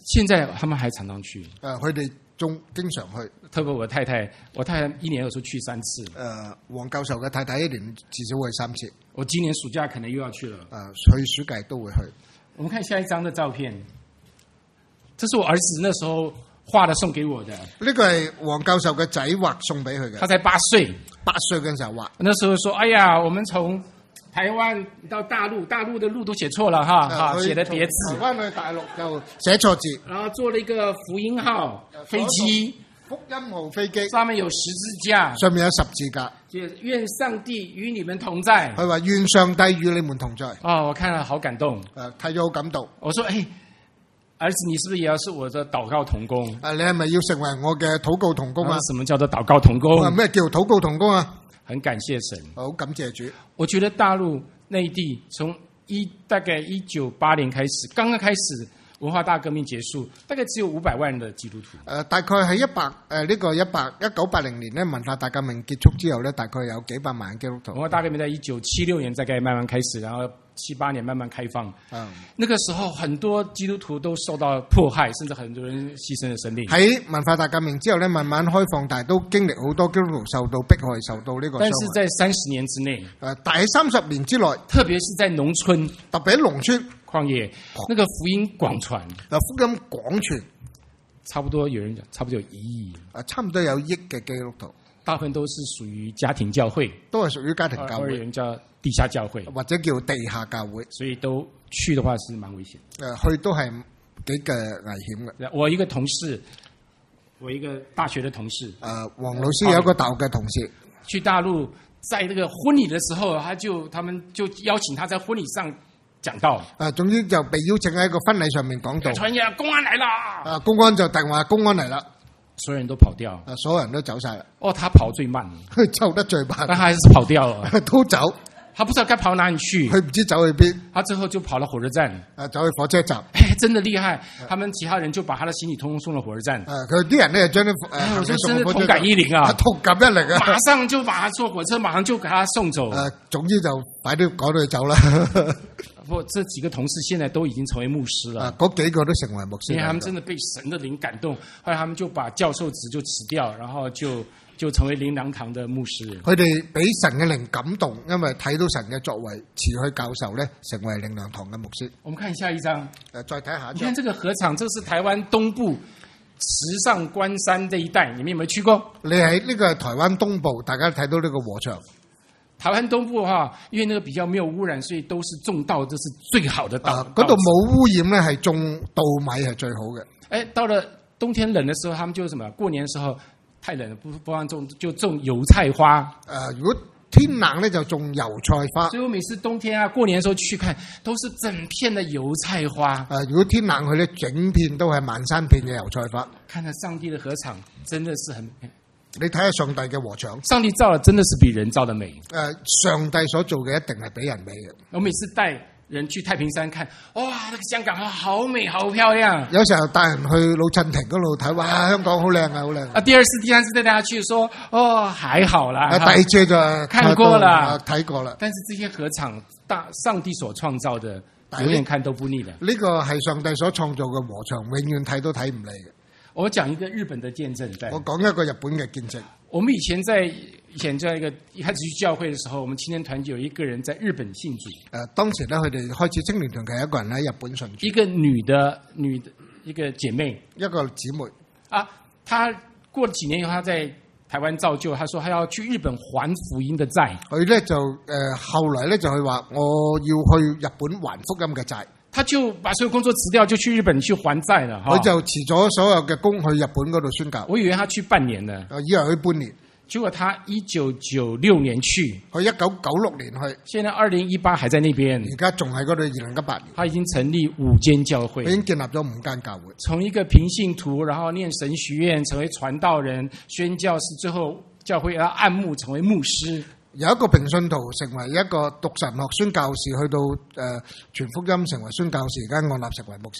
現在他們還常常去。 誒，佢哋仲經常去。 特別我太太，我太太一年有時候去三次。 誒，黃教授嘅太太一年至少會三次。 我今年暑假可能又要去了。 誒，去暑假都會去。 我們看下一張的照片，這是我兒子那時候畫的，送給我的。呢個係黃教授嘅仔畫送俾佢嘅。 他才八歲， 八歲嗰陣時候畫。 那時候說，哎呀，我們從台灣到大陸，大陸的路都寫錯了哈，哈，寫的別字。 台灣去大陸就寫錯字， 然後做了一個福音號飛機， 福音號飛機上面有十字架， 上面有十字架。 願上帝與你們同在。 佢話願上帝與你們同在。 哦，我看了好感動。 誒，睇咗好感動。 我說，誒，兒子，你是不是也要是我的禱告同工？ 誒，你係咪要成為我嘅禱告同工啊？ 什麼叫做禱告同工？ 咩叫禱告同工啊？ 很感謝神， 好感謝主。 我覺得大陸內地從一大概一九八零開始，剛剛開始文化大革命結束，大概只有五百萬的基督徒。誒、 呃，大概係一百誒呢個一百一九八零年咧文化大革命結束之後咧，大概有幾百萬基督徒。 文化大革命在一九七六年大概慢慢開始，然後七八年慢慢開放。嗯，那個時候很多基督徒都受到迫害，甚至很多人犧牲了生命。 喺文化大革命之後咧，慢慢開放，但係都經歷好多基督徒受到迫害，受到呢個傷害。 但是在三十年之內， 誒，但喺三十年之內， 特別是在農村， 特別喺農村曠野，那個福音廣傳， 嗱福音廣傳， 差不多有人講，差不多有一億， 誒，差唔多有億嘅基督徒。 大部分都是屬於家庭教會， 都係屬於家庭教會， 或者人叫地下教會， 或者叫地下教會， 所以都去的話是蠻危險。 誒，去都係幾嘅危險嘅。 我一個同事，我一個大學的同事， 誒，黃老師有一個大學嘅同事， 去大陸，在那個婚禮的時候，他就他們就邀請他在婚禮上講道。 誒，總之就被邀請喺一個婚禮上面講道。 傳呀，公安來啦！ 啊，公安就突然話公安嚟啦。 所有人都跑掉， 啊！所有人都走晒啦。 哦，他跑最慢， 佢走得最慢， 但他還是跑掉了， 都走。 他不知道該跑哪裡去， 佢唔知走去邊。 他最後就跑到火車站， 啊，走去火車站。 哎，真的厲害！他們其他人就把他的行李通通送到火車站。 啊，佢啲人咧將啲誒， 我說真係同感一靈啊， 同感一靈啊， 馬上就把他坐火車，馬上就給他送走。 誒，總之就快啲趕到佢走啦。 不，這幾個同事現在都已經成為牧師了。 啊，嗰幾個都成為牧師。 因為他們真的被神的靈感動，後來他們就把教授職就辭掉，然後就就成為靈糧堂的牧師。 佢哋俾神嘅靈感動，因為睇到神嘅作為，辭去教授咧，成為靈糧堂嘅牧師。 我們看下一張。 誒，再睇下。 你看這個禾場，這是台灣東部池上關山這一帶，你們有沒有去過？ 你喺呢個係台灣東部，大家睇到呢個禾場。 台灣東部哈，因為那個比較沒有污染，所以都是種稻，這是最好的稻。 嗰度冇污染咧，係種稻米係最好嘅。 誒，到了冬天冷的時候，他們就什麼？過年的時候太冷了，不不讓種，就種油菜花。 誒，如果天冷咧，就種油菜花。 所以我每次冬天啊，過年的時候去看，都是整片的油菜花。 誒，如果天冷去咧，整片都係漫山遍嘅油菜花。 看到上帝的禾場，真的是很。 你睇下上帝嘅禾場， 上帝造的真的是比人造的美。 誒，上帝所做嘅一定係比人美嘅。 我每次帶人去太平山看，哇，那個香港好美，好漂亮。 有時候帶人去老襯亭嗰度睇，哇，香港好靚啊，好靚。啊， 第二次、第三次帶大家去，說，哦，還好啦。 啊，第二次就看過了， 睇過啦。 但是這些禾場，大上帝所創造的，永遠看都不膩的。 呢個係上帝所創造嘅禾場，永遠睇都睇唔膩嘅。 我講一個日本的見證，在我講一個日本嘅見證。 我們以前在以前在一個一開始去教會的時候，我們青年團就有一個人在日本信主。 誒，當時咧，佢哋開始青年團嘅一個人喺日本信主。 一個女的女的一個姐妹， 一個姊妹啊，她過了幾年以後，她在台灣造就，她說她要去日本還福音的債。 佢咧就誒、呃、後來咧就係話我要去日本還福音嘅債。 他就把所有工作辭掉，就去日本去還債了。 佢就辭咗所有嘅工去日本嗰度宣教。 我以為他去半年呢， 以為去半年。 結果他一九九六年去， 佢一九九六年去， 現在二零一八還在那邊。 而家仲喺嗰度，二零一八年。 他已經成立五間教會， 佢已經建立咗五間教會。 從一個平信徒，然後念神學院，成為傳道人、宣教士，最後教會要按牧成為牧師。 有一個平信徒成為一個讀神學宣教士，去到誒傳福音成為宣教士，而家按立成為牧師。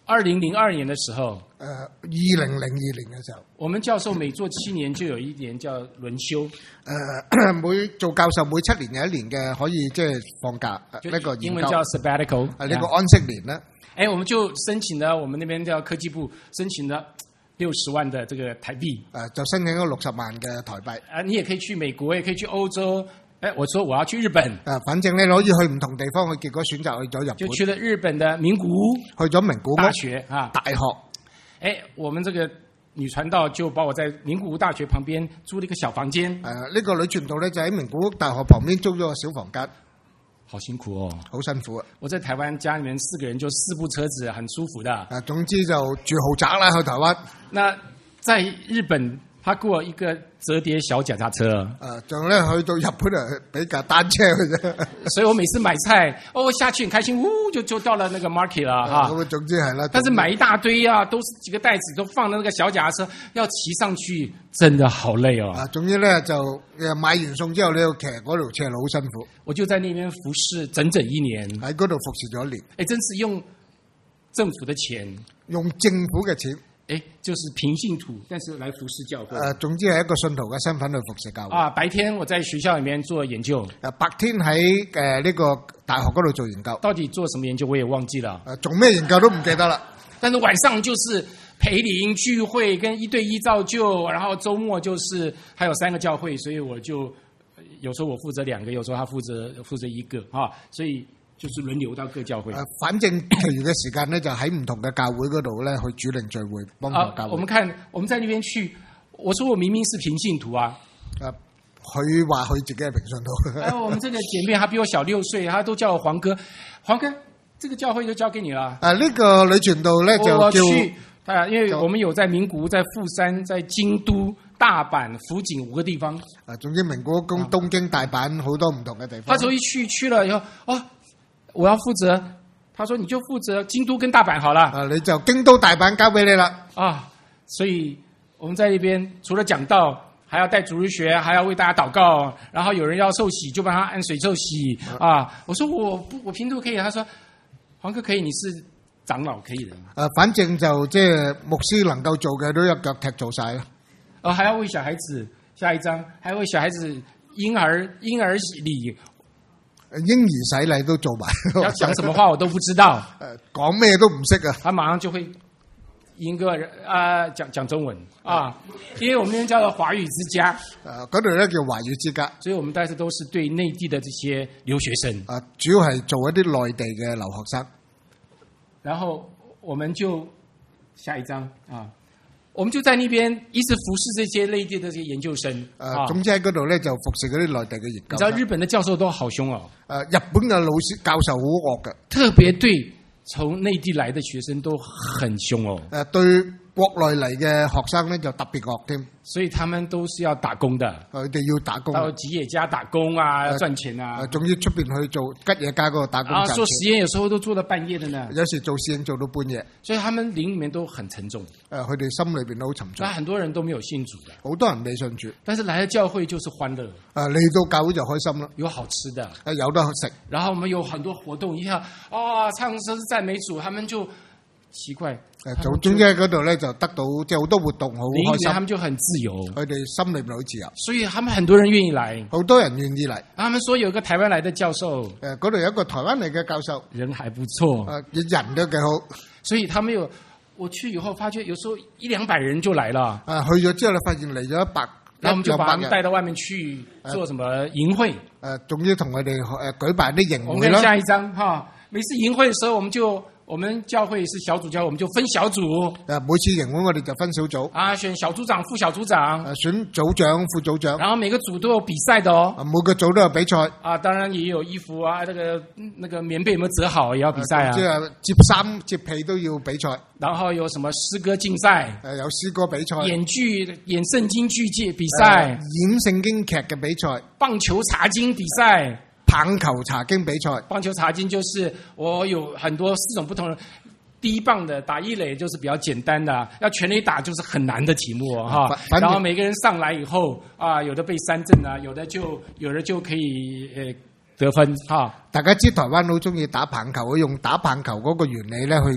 二零零二年的時候， 誒二零零二年嘅時候， 我們教授每做七年就有一年叫輪休。 誒每做教授每七年有一年嘅可以即係放假，呢個英文叫 sabbatical， 啊呢個安息年啦。 誒，我們就申請了，我們那邊叫科技部申請了六十萬的這個台幣。 誒就申請咗六十萬嘅台幣。 啊，你也可以去美國，也可以去歐洲。誒，我說我要去日本。 誒，反正你可以去唔同地方，佢結果選擇去咗日本。 就去了日本的名古屋， 去咗名古屋大學啊， 大學。 誒，我們這個女傳道就把我在名古屋大學旁邊租了一個小房間。 誒、呃，呢、這個女傳道咧就喺名古屋大學旁邊租咗個小房間。 好辛苦哦， 好辛苦啊！ 我在台灣家裡面四個人就四部車子，很舒服的。 啊，總之就住豪宅啦，去台灣。 那在日本，他給我一個折疊小腳踏車。 啊，仲咧去到日本啊，俾架單車嘅啫。 所以我每次買菜，哦下去很開心，嗚就就到了那個 market 啦，哈、啊。 咁啊，總之係啦。 但是買一大堆啊，都是幾個袋子，都放到那個小腳踏車，要騎上去，真的好累哦。 啊，總之咧就誒買完餸之後，你要騎嗰條車路好辛苦。 我就在那邊服侍整整一年。 喺嗰度服侍咗一年。 誒，真是用政府的錢， 用政府嘅錢。 誒，就是平信徒，但是來服侍教會。 誒，總之係一個信徒嘅身份去服侍教會。 啊，白天我在學校裡面做研究。 誒，白天喺誒呢個大學嗰度做研究。 到底做什麼研究我也忘記了。 誒，做咩研究都唔記得啦。 但是晚上就是培靈聚會跟一對一造就，然後週末就是還有三個教會，所以我就有時候我負責兩個，有時候他負責負責一個啊，所以。就是輪流到各教會。 反正其餘嘅時間咧，就喺唔同嘅教會嗰度咧去主領聚會，幫助教會。 啊，我們看，我們在那邊去，我說我明明是平信徒啊。 啊，佢話佢自己係平信徒。 哎，我們這個姐妹，她比我小六歲，她都叫我黃哥。黃哥，這個教會就交給你了。 啊，呢、這個女傳道咧就叫去啊，因為我們有在名古屋、在富山、在京都、大阪、福井五個地方。 啊，總之名古屋、東京、大阪好多唔同嘅地方。 他說一去去了以後，哦。我要負責，他說你就負責京都跟大阪好了。 啊，你就京都大阪交俾你啦。 啊，所以我們在那邊除了講道，還要帶主日學，還要為大家禱告，然後有人要受洗就幫他按水受洗。啊，啊我說我不我平度可以，他說黃哥可以，你是長老可以的。 啊，反正就即係牧師能夠做嘅都一腳踢做晒啦。 哦、啊，還要為小孩子，下一章還要為小孩子嬰兒嬰兒禮。 嬰兒洗禮都做埋， 要講什麼話我都不知道， 誒講咩都唔識啊！ 他馬上就會應個啊講講中文啊，因為我們那邊叫做華語之家， 誒嗰度咧叫華語之家， 所以我們大致都是對內地的這些留學生， 啊主要係做一啲內地嘅留學生， 然後我們就下一章啊。我們就在那邊一直服侍這些內地的這些研究生。 誒，總之喺嗰度咧就服侍嗰啲內地嘅研究生。 你知道日本的教授都好兇哦。 誒，日本嘅老師教授好惡嘅， 特別對從內地來的學生都很兇哦。 誒，對國內嚟嘅學生咧就特別惡添。 所以他們都是要打工的， 佢哋要打工， 到吉野家打工啊，要賺錢啊。 仲要出邊去做吉野家嗰個打工賺錢。 啊，做實驗有時候都做到半夜的呢。 有時做實驗做到半夜， 所以他們靈裡面都很沉重。 誒，佢哋心裏邊都好沉重。 但很多人都沒有信主的， 好多人未信主， 但是來到教會就是歡樂。 誒，嚟到教會就開心啦， 有好吃的， 誒，有得食。然後我們有很多活動，一下啊，唱詩讚美主，他們就奇怪。 誒，總總之喺嗰度咧就得到即係好多活動，好開心。 他們就很自由， 佢哋心裏邊好自由， 所以他們很多人願意來， 好多人願意嚟。 他們說有個台灣來的教授， 誒，嗰度有一個台灣嚟嘅教授， 人還不錯， 誒，人都幾好， 所以他們有我去以後發覺，有時候一兩百人就來了。 啊，去咗之後，你發現嚟咗一百， 然後我們就把他們帶到外面去做什麼營會， 誒，仲要同佢哋誒舉辦啲營會啦。 我們下一章哈，每次營會嘅時候，我們就。我們教會是小組教會，我們就分小組。 誒，每次營會我哋就分小組。啊， 選小組長、副小組長。 誒，選組長、副組長。 然後每個組都有比賽的哦。 每個組都有比賽。啊， 當然也有衣服啊，那個那個棉被有沒有折好也要比賽啊。 即係接衫、接被都要比賽。 然後有什麼詩歌競賽？誒， 有詩歌比賽。演劇、演聖經劇界比賽。 演聖經劇嘅比賽。 棒球查經比賽。 棒球查經比賽。棒球查經就是我有很多四種不同的。第一棒的打一壘就是比較簡單的，要全壘打就是很難的題目哈。然後每個人上來以後啊，有的被三振啊，有的就有的就可以誒得分哈。 大家知台灣好中意打棒球，用打棒球嗰個原理咧去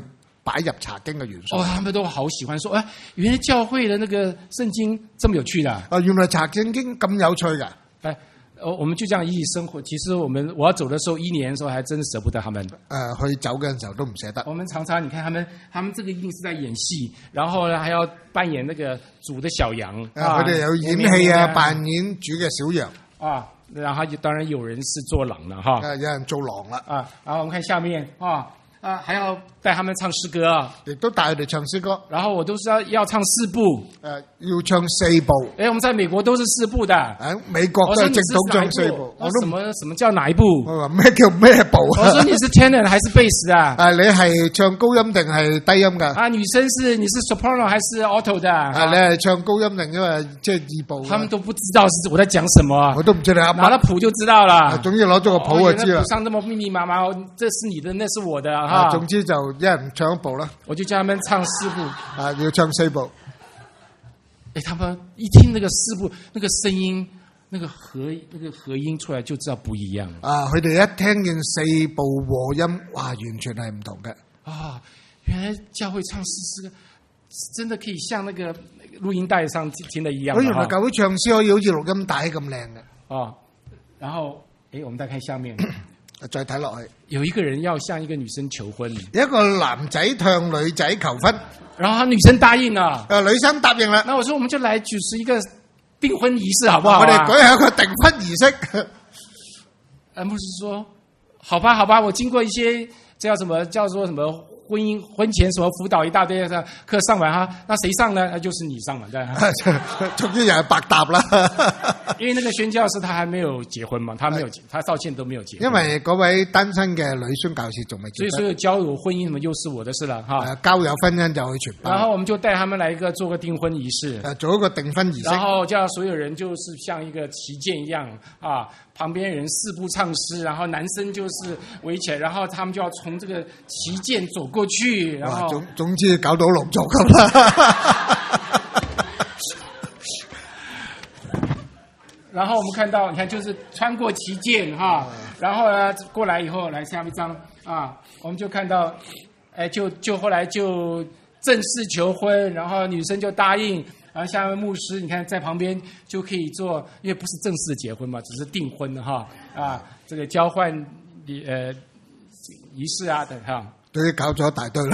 擺入查經嘅元素。 哦，他們都好喜歡說，哎，原來教會的那個聖經這麼有趣的。 啊，原來查經經咁有趣嘅。 哎，我我們就這樣一起生活。其實我們我要走的時候，一年的時候，還真捨不得他們。 呃，去走嘅時候都唔捨得。 我們常常你看他們，他們這個一定是在演戲，然後呢還要扮演那個主的小羊。 啊，佢哋有演戲啊，扮演主嘅小羊。 啊，然後當然有人是做狼了哈。 啊，有人做狼啦。 啊，然後我們看下面啊。啊，還要帶他們唱詩歌啊！ 亦都帶佢哋唱詩歌。 然後我都是要要唱四部。 誒，要唱四部。誒， 我們在美國都是四部的。 喺美國都係正統唱四部。 我都什麼什麼叫哪一部？ 我話咩叫咩部？ 我說你是 tenor 還是 bass 啊？ 啊，你係唱高音定係低音㗎？ 啊，女生是你是 soprano 還是 alto 的？ 啊，你係唱高音定因為即係二部？ 他們都不知道是我在講什麼。 我都唔知你啱。 拿了譜就知道了。 總之攞咗個譜就知啦。 譜上這麼密密麻麻，這是你的，那是我的哈。 總之就。一人唱一部啦， 我就叫他們唱四部， 啊，要唱四部。 哎，他們一聽那個四部，那個聲音，那個和那個和音出來，就知道不一樣。 啊，佢哋一聽見四部和音，哇，完全係唔同嘅。 啊，原來教會唱詩詩歌，真的可以像那個錄音帶上聽的一樣。 原來教會唱詩可以好似錄音帶咁靚嘅。 哦，然後，哎，我們再看下面。 再睇落去， 有一個人要向一個女生求婚， 一個男仔向女仔求婚， 然後女生答應了， 誒，女生答應啦。 那我說我們就來舉行一個訂婚儀式，好不好？ 我哋舉行一個訂婚儀式。 誒，牧師說，好吧，好吧，我經過一些叫什麼叫做什麼婚姻婚前什麼輔導一大堆的課上完哈，那誰上呢？那就是你上嘛，對。 終於又係白搭啦。 因為那個宣教士他還沒有結婚嘛，他沒有，他到現在都沒有結婚。 因為嗰位單身嘅女宣教士仲未結婚， 所以所有交友婚姻什麼又是我的事了哈。 交友婚姻就去全包。 然後我們就帶他們來一個做個訂婚儀式， 做一個訂婚儀式。然後叫所有人就是像一個旗艦一樣啊，旁邊人四部唱詩，然後男生就是圍起來，然後他們就要從這個旗艦走過去，然後總總之搞到隆重咁啦。 然後我們看到，你看，就是穿過旗艦哈，然後呢過來以後，來下一張啊，我們就看到，哎，就就後來就正式求婚，然後女生就答應，然後下面牧師，你看在旁邊就可以做，因為不是正式的結婚嘛，只是訂婚的哈啊，這個交換呃儀式啊等哈， 都搞咗大堆啦。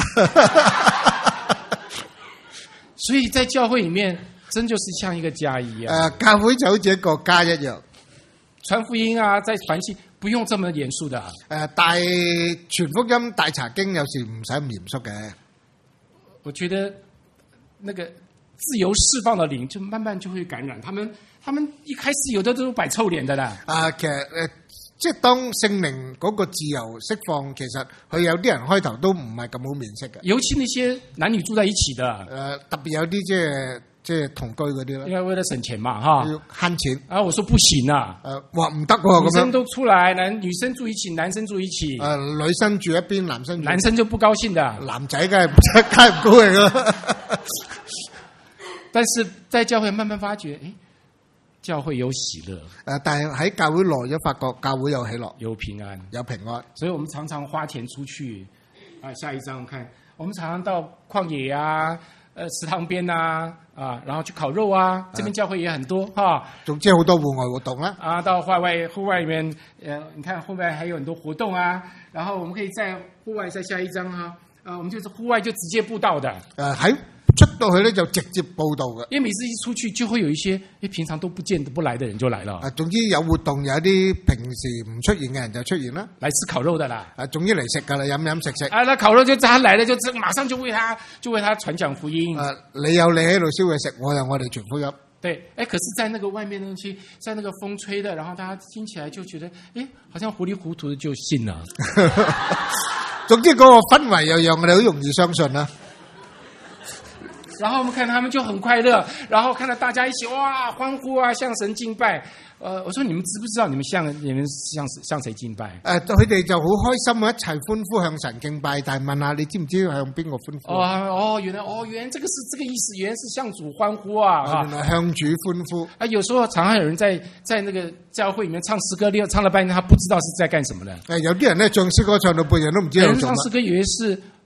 所以在教會裡面。真就是像一個家一樣。 誒，教會就好似一個家一樣， 傳福音啊，在傳信不用這麼嚴肅的。 誒，大傳福音、大查經有時唔使咁嚴肅嘅。 我覺得那個自由釋放的靈，就慢慢就會感染他們。他們一開始有的都擺臭臉的啦。 啊，其實誒，即係當聖靈嗰個自由釋放，其實佢有啲人開頭都唔係咁好面色嘅。 尤其那些男女住在一起的。誒、 呃，特別有啲即係。即係同居嗰啲咯， 因為為了省錢嘛，哈， 要慳錢。 啊，我說不行啊， 誒、呃，話唔得喎， 女生都出來，男女生住一起，男生住一起。誒、 呃，女生住一邊，男生住一邊， 男生就不高興的， 男仔梗係梗係唔高興啦。 但是在教會慢慢發覺，誒，教會有喜樂。誒、 呃，但係喺教會耐咗，發覺教會有喜樂， 有平安， 有平安。 所以我們常常花錢出去。啊，下一張看，我們常常到曠野啊。呃，池塘邊啊，啊，然後去烤肉啊，這邊教會也很多哈。 總之好多戶外活動啦。 啊，到戶外戶外裡面，呃，你看後面還有很多活動啊。然後我們可以在戶外再下一張哈。啊，我們就是戶外就直接佈道的。呃，喺出到去咧就直接佈道嘅。 因為每次一出去就會有一些，誒，平常都不見不來的人就來了。 啊，總之有活動，有啲平時唔出現嘅人就出現啦。 來吃烤肉的啦。 啊，總之嚟食噶啦，飲飲食食。 啊，那烤肉就他來了就馬上就為他就為他傳講福音。 啊，你有你喺度燒嘢食，我有我哋傳福音。 對，誒，可是在那個外面的東西，在那個風吹的，然後大家聽起來就覺得，誒，好像糊裡糊塗的就信了。 總之嗰個氛圍又讓我哋好容易相信啦。 然後我們看他們就很快樂，然後看到大家一起哇歡呼啊，向神敬拜。呃，我說你們知不知道你們向你們向向誰敬拜？誒， 佢哋就好開心啊，一齊歡呼向神敬拜。但係問下你知唔知向邊個歡呼？ 哦哦，原來哦原來這個是這個意思，原來是向主歡呼啊！ 原來向主歡呼。啊， 有時候常常有人在在那個教會裡面唱詩歌，唱了半天，他不知道是在幹什麼的。 誒，有啲人咧唱詩歌唱到半日都唔知喺度做乜。 有人唱詩歌以為是。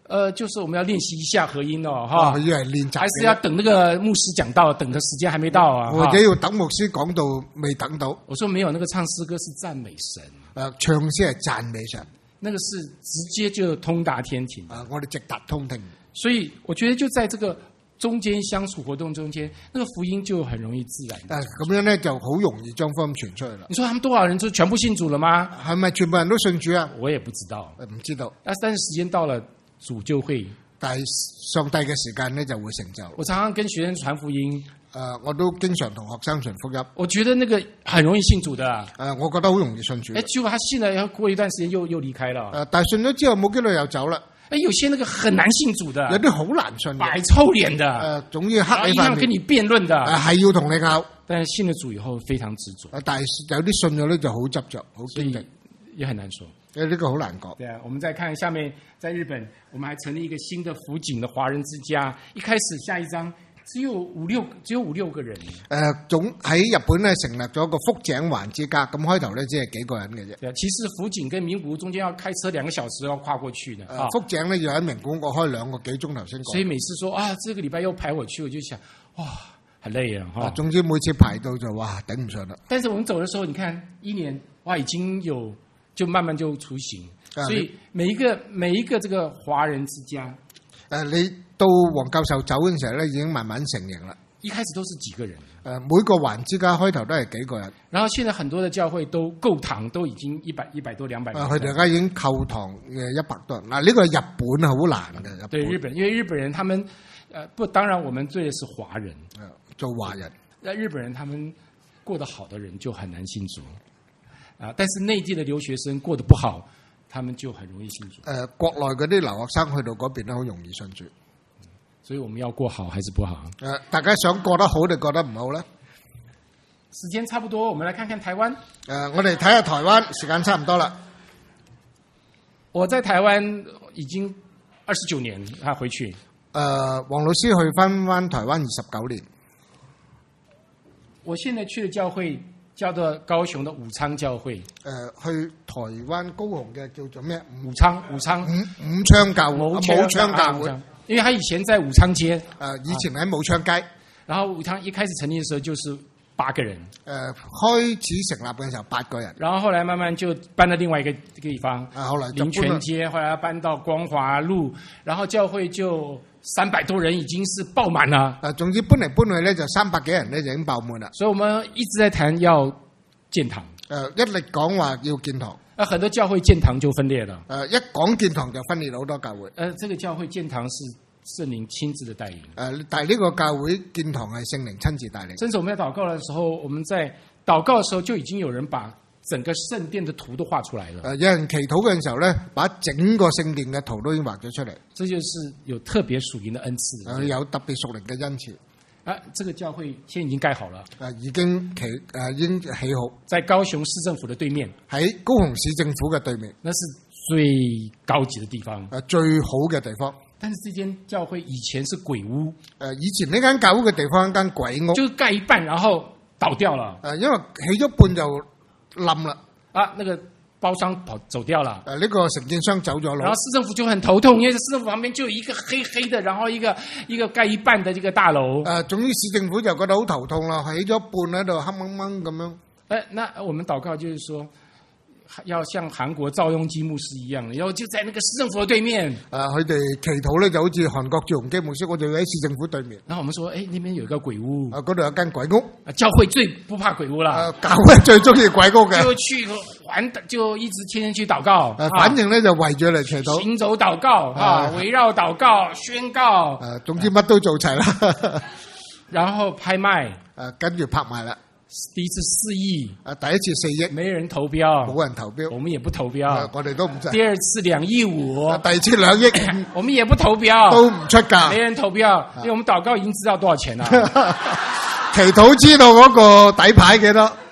呃，就是我們要練習一下合音哦，哈、 哦，要係練習， 還是要等那個牧師講到，等的時間還沒到啊， 或者要等牧師講到未等到。 我說沒有，那個唱詩歌是讚美神， 誒，唱詩係讚美神， 那個是直接就通達天庭。 啊，我哋直達通庭。 所以我覺得就在這個中間相處活動中間，那個福音就很容易自然。 誒，咁樣咧就好容易將福音傳出去啦。 你說他們多少人就全部信主了嗎？ 係咪全部人都信主啊？ 我也不知道， 唔知道。 但係時間到了。主就會， 但係上帝嘅時間咧就會成就。 我常常跟學生傳福音， 誒、呃，我都經常同學生傳福音。 我覺得那個很容易信主的。誒、 呃，我覺得好容易信主。 誒，結果他信了，然後過一段時間又又離開了。誒、 呃，但係信咗之後冇幾耐又走啦。 誒，有些那個很難信主的， 有啲好難信嘅， 擺臭臉的，誒、 呃，總之黑你塊面， 跟你辯論的，誒、 呃，係要同你拗。 但係信了主以後非常執着。 誒，但係有啲信咗咧就好執着，好堅定， 也很難說。 誒，呢個好難講。 對啊，我們再看下面，在日本，我們還成立一個新的福井的華人之家。一開始下一章只有五六，只有五六個人。誒、 呃，總喺日本咧成立咗個福井華人之家，咁開頭咧只係幾個人嘅啫。 其實福井跟名古屋中間要開車兩個小時要跨過去嘅、 呃。福井咧要喺名古屋開兩個幾鐘頭先過。 所以每次說啊，這個禮拜又排我去，我就想，哇，很累啊！哈、啊， 總之每次排到就哇頂唔順啦。 但是我們走的時候，你看一年哇已經有就慢慢就雛形。所以每一個每一個這個華人之家，誒、 呃，你到黃教授走嘅時候咧，已經慢慢成型啦。 一開始都是幾個人，誒、 呃，每個華人之家開頭都係幾個人。 然後現在很多的教會都購堂都已經一百一百多兩百人。 佢哋而家已經購堂嘅一百多人。嗱、呃，呢、這個日本好難嘅。 對日本，因為日本人他們，誒、呃，不，當然我們對的是華人， 呃、做華人。 那日本人他們過得好的人就很難信主，啊，但是內地的留學生過得不好。他們就很容易信主。誒、 呃，國內嗰啲留學生去到嗰邊咧，好容易信主。 所以我們要過好還是不好？ 誒、呃，大家想過得好定過得唔好咧？ 時間差不多，我們來看看台灣。誒、 呃，我哋睇下台灣，時間差唔多啦。 我在台灣已經二十九年，他回去。誒、 呃，黃老師去翻翻台灣二十九年。 我現在去的教會。叫做高雄的武昌教會，誒、 呃，去台灣高雄嘅叫做咩？ 武昌武昌武武昌教會，武昌教會， 因為他以前在武昌街，誒、 呃，以前喺武昌街， 然後武昌一開始成立嘅時候就是八個人，誒、 呃，開始成立嘅時候八個人， 然後後來慢慢就搬到另外一個地方， 啊，後來林泉街，後來搬到光華路，然後教會就三百多人已經是爆滿啦。 啊，總之搬嚟搬去咧就三百幾人咧就已經爆滿啦。 所以我們一直在談要建堂。誒、 呃，一力講話要建堂。 啊，很多教會建堂就分裂了。誒、 呃，一講建堂就分裂好多教會。誒、 呃，這個教會建堂是聖靈親自的帶領。誒、 呃，但係呢個教會建堂係聖靈親自帶領。 甚至我們在禱告的時候，我們在禱告的時候就已經有人把整個聖殿的圖都畫出來了。誒、 呃，有人祈禱嘅時候咧，把整個聖殿嘅圖都已經畫咗出嚟。 這就是有特別屬靈的恩賜。誒、 呃，有特別屬靈嘅恩賜。 啊，這個教會現在已經蓋好了。誒、 呃，已經起誒、呃，已經起好， 在高雄市政府的對面。 喺高雄市政府嘅對面， 那是最高級的地方。誒、 呃，最好嘅地方。 但是這間教會以前是鬼屋。誒、 呃，以前呢間教會嘅地方一間鬼屋， 就蓋一半然後倒掉了。誒、 呃，因為起咗半就冧啦。 啊，那個包商跑走掉了。誒、 呃，呢、這個承建商走咗路。 然後市政府就很頭痛，因為市政府旁邊就有一個黑黑的，然後一個一個蓋一半的這個大樓。誒、 呃，總之市政府就覺得好頭痛啦，起咗半喺度黑掹掹咁樣。誒、 呃，那我們禱告就是說，要像韓國趙鏞基牧師一樣，然後就在那個市政府的對面。啊， 佢哋祈禱咧就好似韓國趙鏞基牧師，我哋喺市政府對面。 然後我們說，誒，那邊有一個鬼屋。啊， 嗰度有間鬼屋。啊， 教會最不怕鬼屋啦。啊， 教會最中意鬼屋嘅。 就去環，就一直天天去禱告。 啊，反正咧就圍住嚟祈禱。 行走禱告，啊，圍繞禱告，宣告。啊， 總之乜都做齊啦。 然後拍賣。 啊，跟住拍賣啦。 第一次四億， 啊，第一次四億， 沒人投標， 冇人投標， 我們也不投標， 啊、我哋都唔制。 第二次兩億五， 啊、第二次兩億， 我們也不投標， 都唔出價， 沒人投標，因為我們禱告已經知道多少錢啦， 祈禱知道嗰個底牌幾多。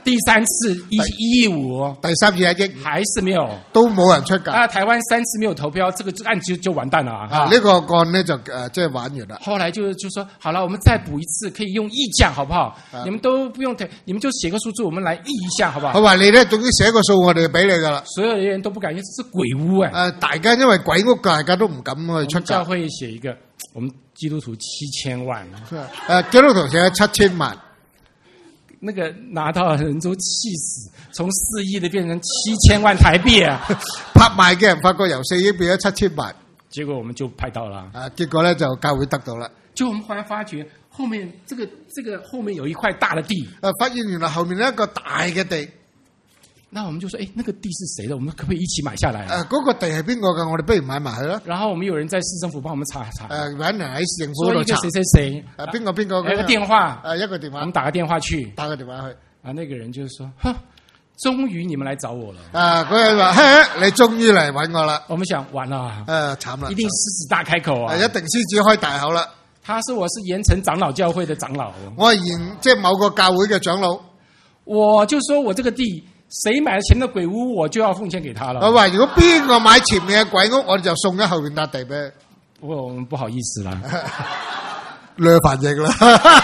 第三次一一億五， 第三次一億， 還是沒有， 都冇人出價。 啊，台灣三次沒有投標，這個案就就完蛋了啊！ 呢、這個案呢就誒即係玩完啦。 後來就就說好了，我們再補一次，可以用議價，好不好？啊、你們都不用，你們就寫個數字，我們來議一下，好不好？ 佢話你咧，總之寫個數，我哋就俾你噶啦。 所有的人都不敢，因為這是鬼屋誒、 啊。大家因為鬼屋，大家都唔敢去出價。 教會寫一個，我們基督徒七千萬。誒、 啊，基督徒寫七千萬。 那個拿到的人都氣死，從四億的變成七千萬台幣啊！ 拍賣嘅人發覺由四億變咗七千萬， 結果我們就拍到了。 啊，結果咧就教會得到啦。 就我們後來發覺，後面這個這個後面有一塊大的地， 誒、啊，發現原來後面呢一個大嘅地。 那我們就說，誒，那個地是誰的？我們可不可以一起買下來？ 誒、啊，嗰、那個地係邊個嘅？我哋不如買埋佢咯。 然後我們有人在市政府幫我們查查。誒、 啊，搵人喺市政府度查。 說一個誰誰誰。 誒，邊個邊個？ 一個電話。 誒，一個電話。 我們打個電話去。 打個電話去。 啊，那個人就是說，哼，終於你們來找我了。 啊，嗰人話，嘿，你終於嚟搵我啦。 我們想，完啦。 誒，慘啦。 一定獅子大開口啊！ 一定獅子開大口啦。 他說我是鹽埕長老教會的長老。 我係鹽，即係某個教會嘅長老。 我就說我這個地。誰買了前面的鬼屋，我就要奉獻給他了。 我話如果邊個買前面嘅鬼屋，我哋就送咗後面笪地俾。 不過我們不好意思啦， 略反應啦。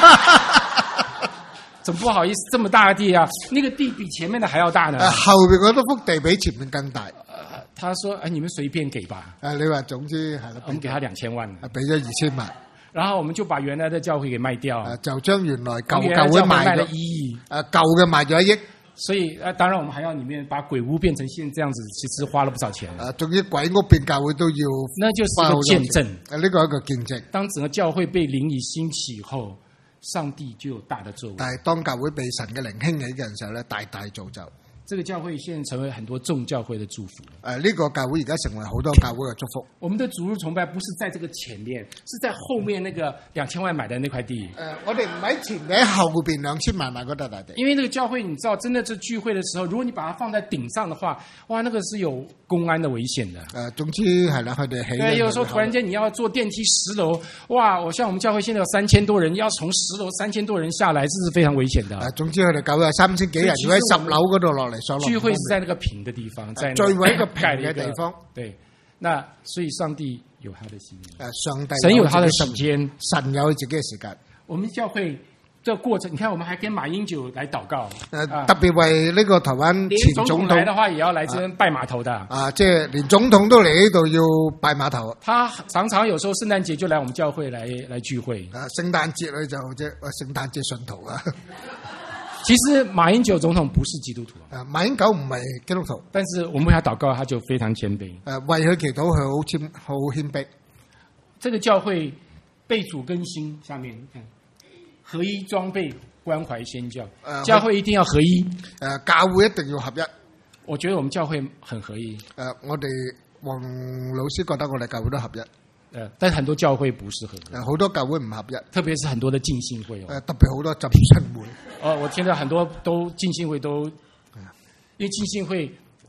怎麼不好意思？這麼大嘅地啊，那個地比前面的還要大呢。 啊、後邊嗰幅地比前面更大。 呃、他說：，哎，你們隨便給吧。 誒、啊，你話總之係啦， 我們給他兩千萬， 俾咗二千萬， 然後我們就把原來的教會給賣掉， 啊、就將原來舊教會賣咗一億， 誒，舊嘅賣咗一億。 所以，呃，當然我們還要裡面把鬼屋變成現在這樣子，其實花了不少錢。 啊，總之鬼屋變教會都要， 那就是一個見證。 啊，呢個係一個見證。 當整個教會被靈裡興起以後，上帝就有大的作為。 但係當教會被神嘅靈興起嘅時候咧，大大造就。 這個教會現在成為很多眾教會的祝福。 誒，呢個教會而家成為好多教會嘅祝福。 我們的主日崇拜不是在這個前面，是在後面那個兩千萬買的那塊地。 誒，我哋唔喺前面，喺後邊兩千萬買嗰笪大地。 因為那個教會，你知道，真的是聚會的時候，如果你把它放在頂上的話，哇，那個是有公安的危險的。 誒，總之係啦，佢哋起。 對，有時候突然間你要坐電梯十樓，哇，我像我們教會現在有三千多人，要從十樓三千多人下來，這是非常危險的。 誒，總之佢哋教會有三千幾人，要喺十樓嗰度落嚟上落。 聚會是在那個平的地方，在最為一個平嘅地方。 對，那所以上帝有他的心意。 誒，上帝神有他的時間， 神有自己嘅時間。 我們教會這個過程，你看，我們還跟馬英九來禱告。 誒，特別為呢個台灣前總統， 總統來的話，也要來這邊拜碼頭的。 啊，即係連總統都嚟呢度要拜碼頭。 他常常有時候聖誕節就來我們教會來來聚會。 啊，聖誕節佢就即係聖誕節信徒啊。 其實馬英九總統不是基督徒啊，馬英九唔係基督徒， 但是我們為他禱告，他就非常謙卑。 誒，為佢祈禱，佢好謙好謙卑。 這個教會被主更新，下面你看，合一裝備關懷宣教，呃，教會一定要合一。誒， 呃，教會一定要合一。 我覺得我們教會很合一。誒， 呃，我哋黃老師覺得我哋教會都合一。 誒，但係很多教會不是合一。 誒，好多教會唔合一， 特別是很多的浸信會。 誒，特別好多浸信會。 哦，我聽到很多都浸信會都，因為浸信會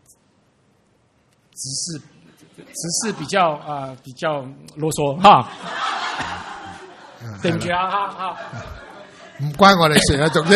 只是只是比較啊，呃，比較囉嗦哈，對唔住啊哈哈， 唔關我哋事啊，總之。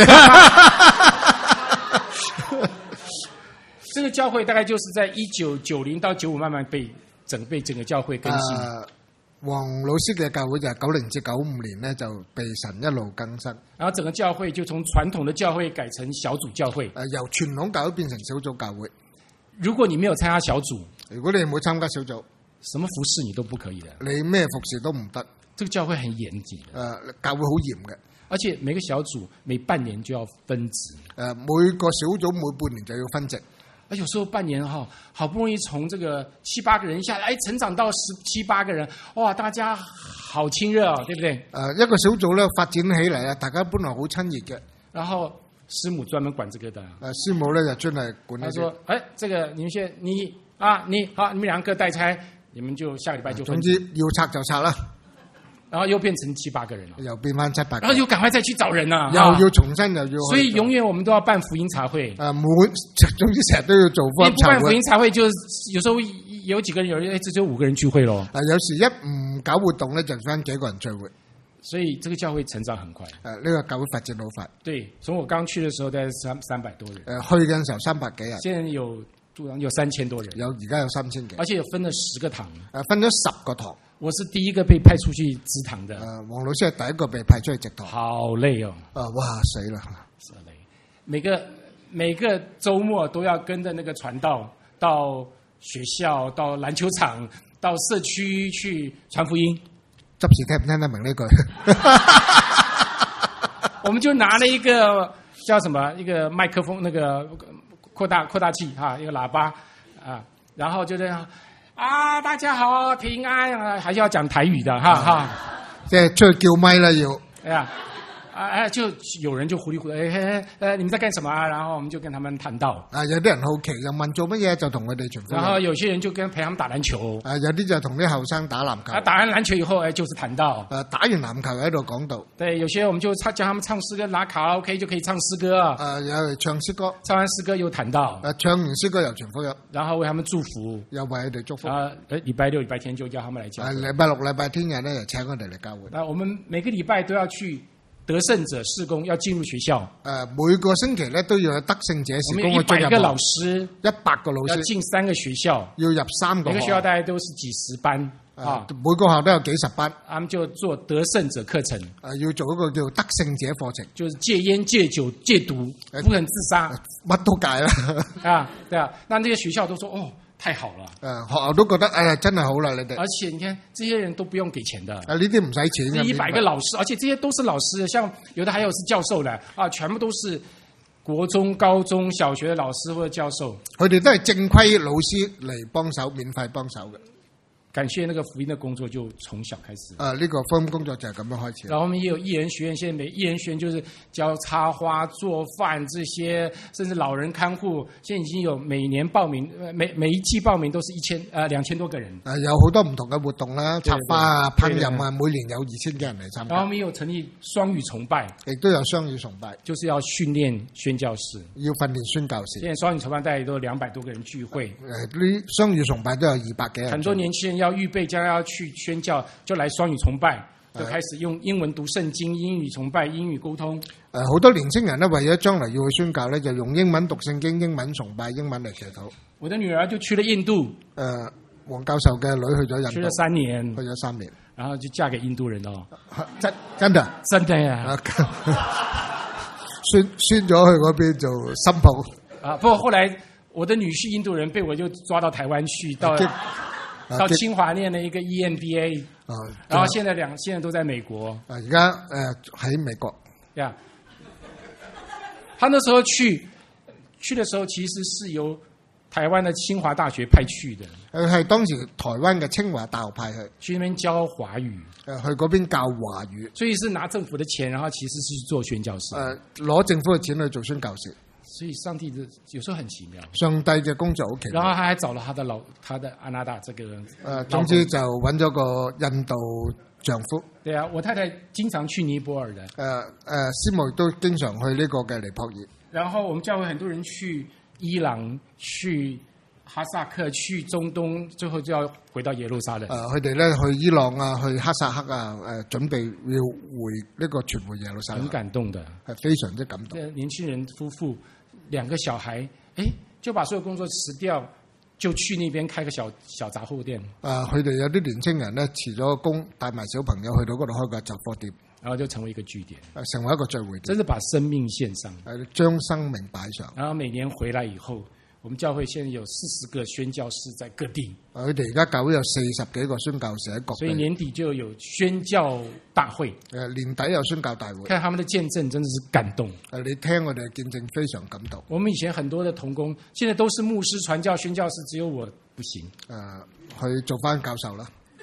這個教會大概就是在一九九零到九五慢慢被整被整個教會更新。呃黃老師嘅教會就係九零至九五年呢，就被神一路更新，然後整個教會就從傳統的教會改成小組教會。 誒，由傳統教會變成小組教會。 如果你沒有參加小組， 如果你冇參加小組， 什麼服侍你都不可以的。 你咩服侍都唔得。 這個教會很嚴謹。 誒，教會好嚴嘅， 而且每個小組每半年就要分職。 誒，每個小組每半年就要分職。 而有時候半年哈，好不容易從這個七八個人下來，成長到十七八個人，哇，大家好親熱啊，對不對？ 誒，一個小組咧發展起嚟啊，大家本來好親熱嘅。 然後師母專門管這個的。 誒，師母咧就專係管呢啲。佢說：，誒，這個你們先，你啊，你好，你們兩個代差，你們就下個禮拜就分。總之要拆就拆啦。然後又變成七八個人了，又變翻七八個人，然後又趕快再去找人啊，又要重新又要，所以永遠我們都要辦福音茶會。誒，每總之成日都要做福音茶會。不辦福音茶會，就有時候有幾個人，有誒，這就五個人聚會咯。誒，有時一唔搞活動咧，就翻幾個人聚會。 所以這個教會成長很快。誒、 呃，呢、這個教會發展好快。 對，從我剛去的時候，大概三三百多人。誒、 呃，去嘅時候三百幾人。 現在有有三千多人。 有而家有三千幾。 而且有分了十個堂。誒、 呃，分咗十個堂。 我是第一個被派出去支堂的。誒、 呃，黃老師係第一個被派出去植堂。 好累哦。啊、 呃，哇死啦！ 是累，每個每個週末都要跟着那個傳道到學校、到籃球場、到社區去傳福音。 執事聽唔聽得明呢句？ 我們就拿了一個叫什麼一個麥克風，那個擴大擴大器哈，一個喇叭啊，然後就這樣。啊！大家好，平安啊！還是要講台語的，哈哈。 即係出去叫咪啦，要。 哎呀，啊哎，就有人就糊裡糊塗，哎哎哎，你們在幹什麼啊？然後我們就跟他們談道。 啊，有啲人好奇，就問做乜嘢，就同佢哋傳福音。 然後有些人就跟陪他們打籃球。 啊，有啲就同啲後生打籃球。 啊，打完籃球以後，哎，就是談道。 啊，打完籃球喺度講道。 對，有些我們就唱，叫他們唱詩歌，拿卡拉 OK 就可以唱詩歌。 啊，有唱詩歌， 唱完詩歌又談道。 啊，唱完詩歌又傳福音， 然後為他們祝福， 又為佢哋祝福。 啊，誒，禮拜六、禮拜天就叫他們來教會。 啊，禮拜六、禮拜天日咧，就請佢哋嚟教會。 啊，我們每個禮拜都要去得勝者事工，要進入學校。誒、 呃，每個星期咧都要有得勝者事工。 我們一百個老師， 一百個老師要進三個學校， 要入三個學校。 每個學校大概都是幾十班。啊， 每個學校都有幾十班， 他們就做得勝者課程。 啊，要做一個叫得勝者課程， 就是戒煙、戒酒、戒毒，不肯自殺， 乜都戒啦。 啊，對啊，那那些學校都說，哦，太好了。 誒，學校都覺得，哎呀，真係好啦，你哋。 而且你看，這些人都不用給錢的。 啊，呢啲唔使錢。 這一百個老師，而且這些都是老師，像有的還有是教授的，啊，全部都是國中、高中小學的老師或者教授。 佢哋都係正規老師嚟幫手，免費幫手嘅。 感謝那個福音的工作就從小開始。 啊，呢、這個福音工作就係咁樣開始。 然後我們也有藝人學院，現在每藝人學院就是教插花、做飯這些，甚至老人看護。現在已經有每年報名，每每一季報名都是一千呃兩千多個人。 啊，有好多唔同嘅活動啦，插花啊、烹飪啊，每年有二千幾人嚟參加。 然後我們也有成立雙語崇拜， 亦都有雙語崇拜， 就是要訓練宣教士， 要訓練宣教士。 現在雙語崇拜大概都有兩百多個人聚會。 誒，呢雙語崇拜都有二百幾人。 很多年輕人要預備將要去宣教，就來雙語崇拜，就開始用英文讀聖經，英語崇拜，英語溝通。 誒，好多年輕人咧，為咗將來要去宣教咧，就用英文讀聖經，英文崇拜，英文嚟祈禱。我的女兒就去了印度。 誒，黃教授嘅女去咗印度， 去咗三年， 去咗三年， 然後就嫁給印度人咯。 真真的真的呀！ 宣宣咗去嗰邊做新抱。 啊，不過後來我的女婿印度人被我就抓到台灣去，到。到清華念了一個 E M B A，啊，然後現在兩現在都在美國。 啊，而家誒喺美國。 呀，他那時候去去的時候，其實是由台灣的清華大學派去的。 誒，係當時台灣嘅清華大學派去， 去那邊教華語。誒， 去嗰邊教華語。 所以是拿政府的錢，然後其實是去做宣教士。 誒，攞政府嘅錢去做宣教士。 所以上帝的有時候很奇妙， 上帝嘅工作好奇妙。 然後他還找了他的老，他的阿納達這個人。誒、 呃，總之就揾咗個印度丈夫。對啊，我太太經常去尼泊爾的。誒、 呃、誒，師母都經常去呢個嘅尼泊爾。 然後我們教會很多人去伊朗、去哈薩克、去中東，最後就要回到耶路撒冷。誒、呃， 佢哋咧去伊朗啊，去哈薩克啊，誒、呃，準備要回呢個傳回耶路撒冷。 很感動的， 係非常之感動。 年輕人夫婦。兩個小孩，誒，就把所有工作辭掉，就去那邊開個小小雜貨店。啊， 佢哋有啲年青人咧辭咗工，帶埋小朋友去到嗰度開個雜貨店， 然後就成為一個據點， 成為一個聚會點。 真是把生命獻上， 將生命擺上。 然後每年回來以後，我們教會現在有四十個宣教士在各地。 佢哋而家教會有四十幾個宣教士喺各地。 所以年底就有宣教大會。誒， 年底有宣教大會。看他們的見證，真的是感動。 誒，你聽我哋嘅見證非常感動。 我們以前很多的同工，現在都是牧師、傳教、宣教士，只有我不行。誒、 呃，去做翻教授啦。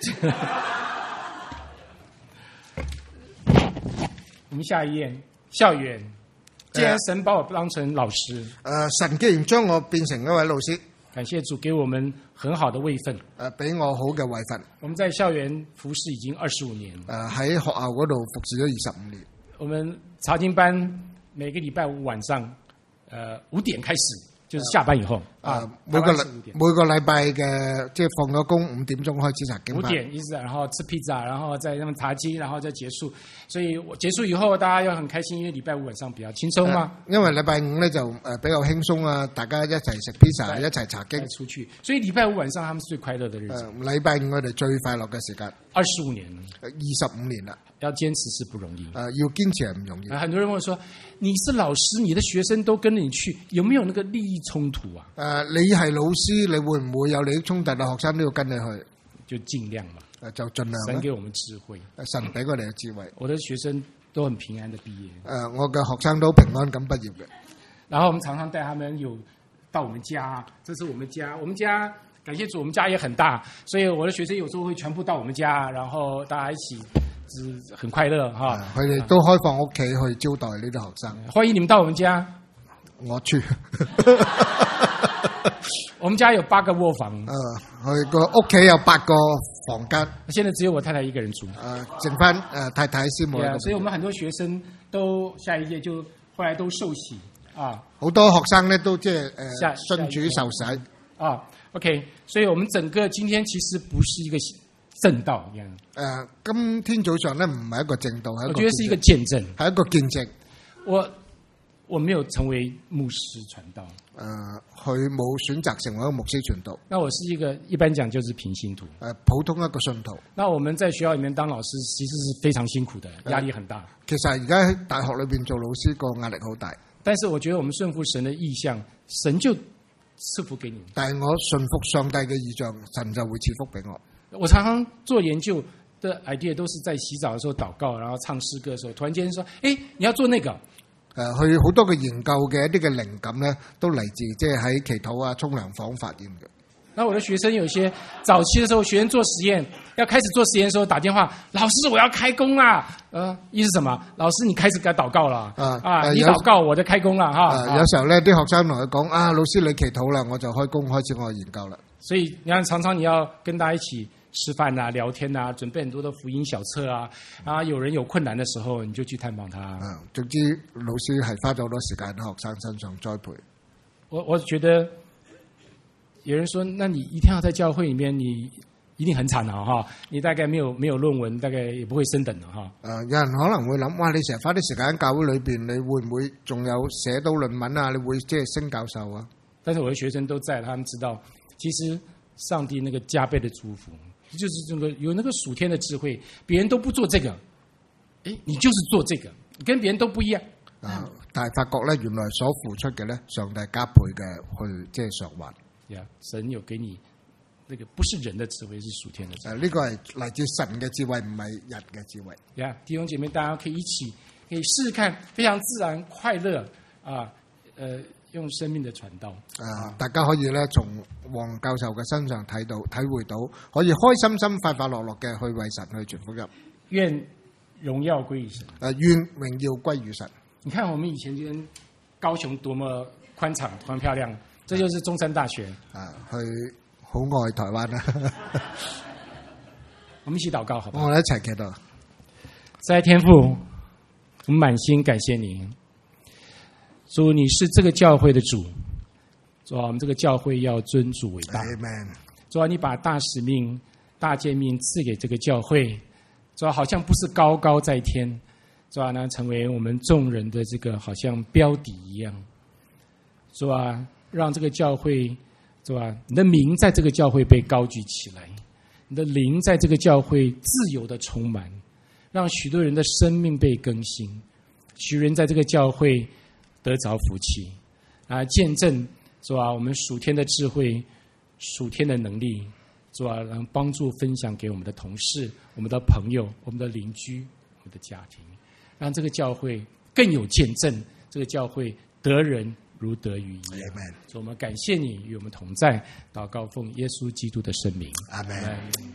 我們下一頁，校園。既然神把我當成老師，誒、 呃，神既然將我變成一位老師， 感謝主給我們很好的位分，誒、 呃，俾我好嘅位分。 我們在校園服侍已經二十五年，誒、 呃，喺學校嗰度服侍咗二十五年。 我們查經班每個禮拜五晚上，誒、呃，五點開始，就是下班以後。 啊，每個禮每個禮拜嘅即係放咗工五點鐘開始查經班， 五點一直，然後吃披薩，然後再咁查經，然後再結束。所以結束以後，大家要很開心，因為禮拜五晚上比較輕鬆嘛。 因為禮拜五咧就誒比較輕鬆啊，大家一齊食披薩，一齊查經出去。所以禮拜五晚上他們是最快樂的日子。 禮拜五我哋最快樂嘅時間。 二十五年， 二十五年啦， 要堅持是不容易。 誒，要堅持係唔容易。 很多人問我說：你是老師，你的學生都跟着你去，有沒有那個利益衝突啊？ 誒，你係老師，你會唔會有利益衝突啊？學生都要跟你去， 就盡量嘛。 誒，就盡量。 神給我們智慧， 神俾我哋嘅智慧。 我的學生都很平安的畢業。 誒，我嘅學生都平安咁畢業嘅。 然後我們常常帶他們有到我們家，這是我們家，我們家。感謝主，我們家也很大，所以我的學生有時候會全部到我們家，然後大家一起，很快樂哈。 佢哋都開放屋企去招待呢啲學生。 歡迎你們到我們家。 我去。 我們家有八個臥房。 呃，佢個屋企有八個房間。 現在只有我太太一個人住。 呃，剩翻誒太太先冇。 所以我們很多學生都下一屆就後來都受洗啊。 好多學生呢都即係誒信主受洗啊。OK， 所以我們整個今天其實不是一個正道一樣。 誒，今天早上呢唔係一個正道，係一個， 我覺得是一個見證， 係一個見證。 我我沒有成為牧師傳道。誒、 呃，佢冇選擇成為一個牧師傳道。 那我是一個一般講就是平信徒。誒、 呃，普通一個信徒。 那我們在學校裡面當老師，其實是非常辛苦的，壓力很大。呃、 其實而家喺大學裏邊做老師個壓力好大。 但是我覺得我們順服神的意向，神就賜福給你。 但係我順服上帝嘅意向，神就會賜福俾我。 我常常做研究的 idea 都是在洗澡的時候禱告，然後唱詩歌的時候，突然間說：誒，你要做那個。誒、 呃，佢好多嘅研究嘅一啲嘅靈感咧，都嚟自即係喺祈禱啊、沖涼房發現嘅。 那我的學生有些早期的時候，學生做實驗，要開始做實驗的時候打電話，老師我要開工啦。呃，意思什麼？老師你開始該禱告了。啊啊，你禱告我就開工了哈。 啊，啊有時候咧，啲學生同佢講啊，老師你祈禱啦，我就開工開始我嘅研究啦。所以你看，常常你要跟大家一起吃飯啊、聊天啊，準備很多的福音小冊啊。啊，有人有困難的時候，你就去探訪他。 啊，總之老師係花咗好多時間喺學生身上栽培。 我我覺得。有人說，那你一天要在教會裡面，你一定很慘啊！哈，你大概沒有沒有論文，大概也不會升等的哈。誒、呃，有人可能會諗，哇！你成日花啲時間喺教會裏邊，你會唔會仲有寫到論文啊？你會即係升教授啊？但是我的學生都在，他們知道，其實上帝那個加倍的祝福，就是這個有那個屬天的智慧，別人都不做這個，誒，你就是做這個，你跟別人都不一樣。啊、呃！但係發覺咧，原來所付出嘅咧，上帝加倍嘅去即係償還。呀、yeah, 神有給你那個不是人的智慧，是屬天的智慧。誒、啊，呢、這個係來自神嘅智慧，唔係人嘅智慧。呀、yeah, 弟兄姐妹，大家可以一起可以試試看，非常自然快樂啊！呃，用生命的傳道啊，大家可以咧從黃教授嘅身上睇到、體會到，可以開心心、快快樂樂嘅去為神去傳福音。願榮耀歸於神。誒、啊，願榮耀歸於神。你看我們以前跟高雄多麼寬敞、多麼漂亮。這就是中山大學啊，去好愛台灣啦！我們一起禱告，好不好？我哋一齊祈禱。在天父，我們滿心感謝你，主，你是這個教會的主，主啊，我們這個教會要尊主為大。Amen。主啊，你把大使命、大誡命賜給這個教會，主啊，好像不是高高在天，主啊，呢成為我們眾人的這個好像標底一樣，主啊。讓這個教會，是吧？你的名在這個教會被高舉起來，你的靈在這個教會自由的充滿，讓許多人的生命被更新，許人在這個教會得着福氣，啊，見證，是吧？我們屬天的智慧，屬天的能力，是吧？讓幫助分享給我們的同事、我們的朋友、我們的鄰居、我們的家庭，讓這個教會更有見證，這個教會得人如得魚一樣。所以我們感謝你與我們同在，禱告奉耶穌基督的聖名。阿門。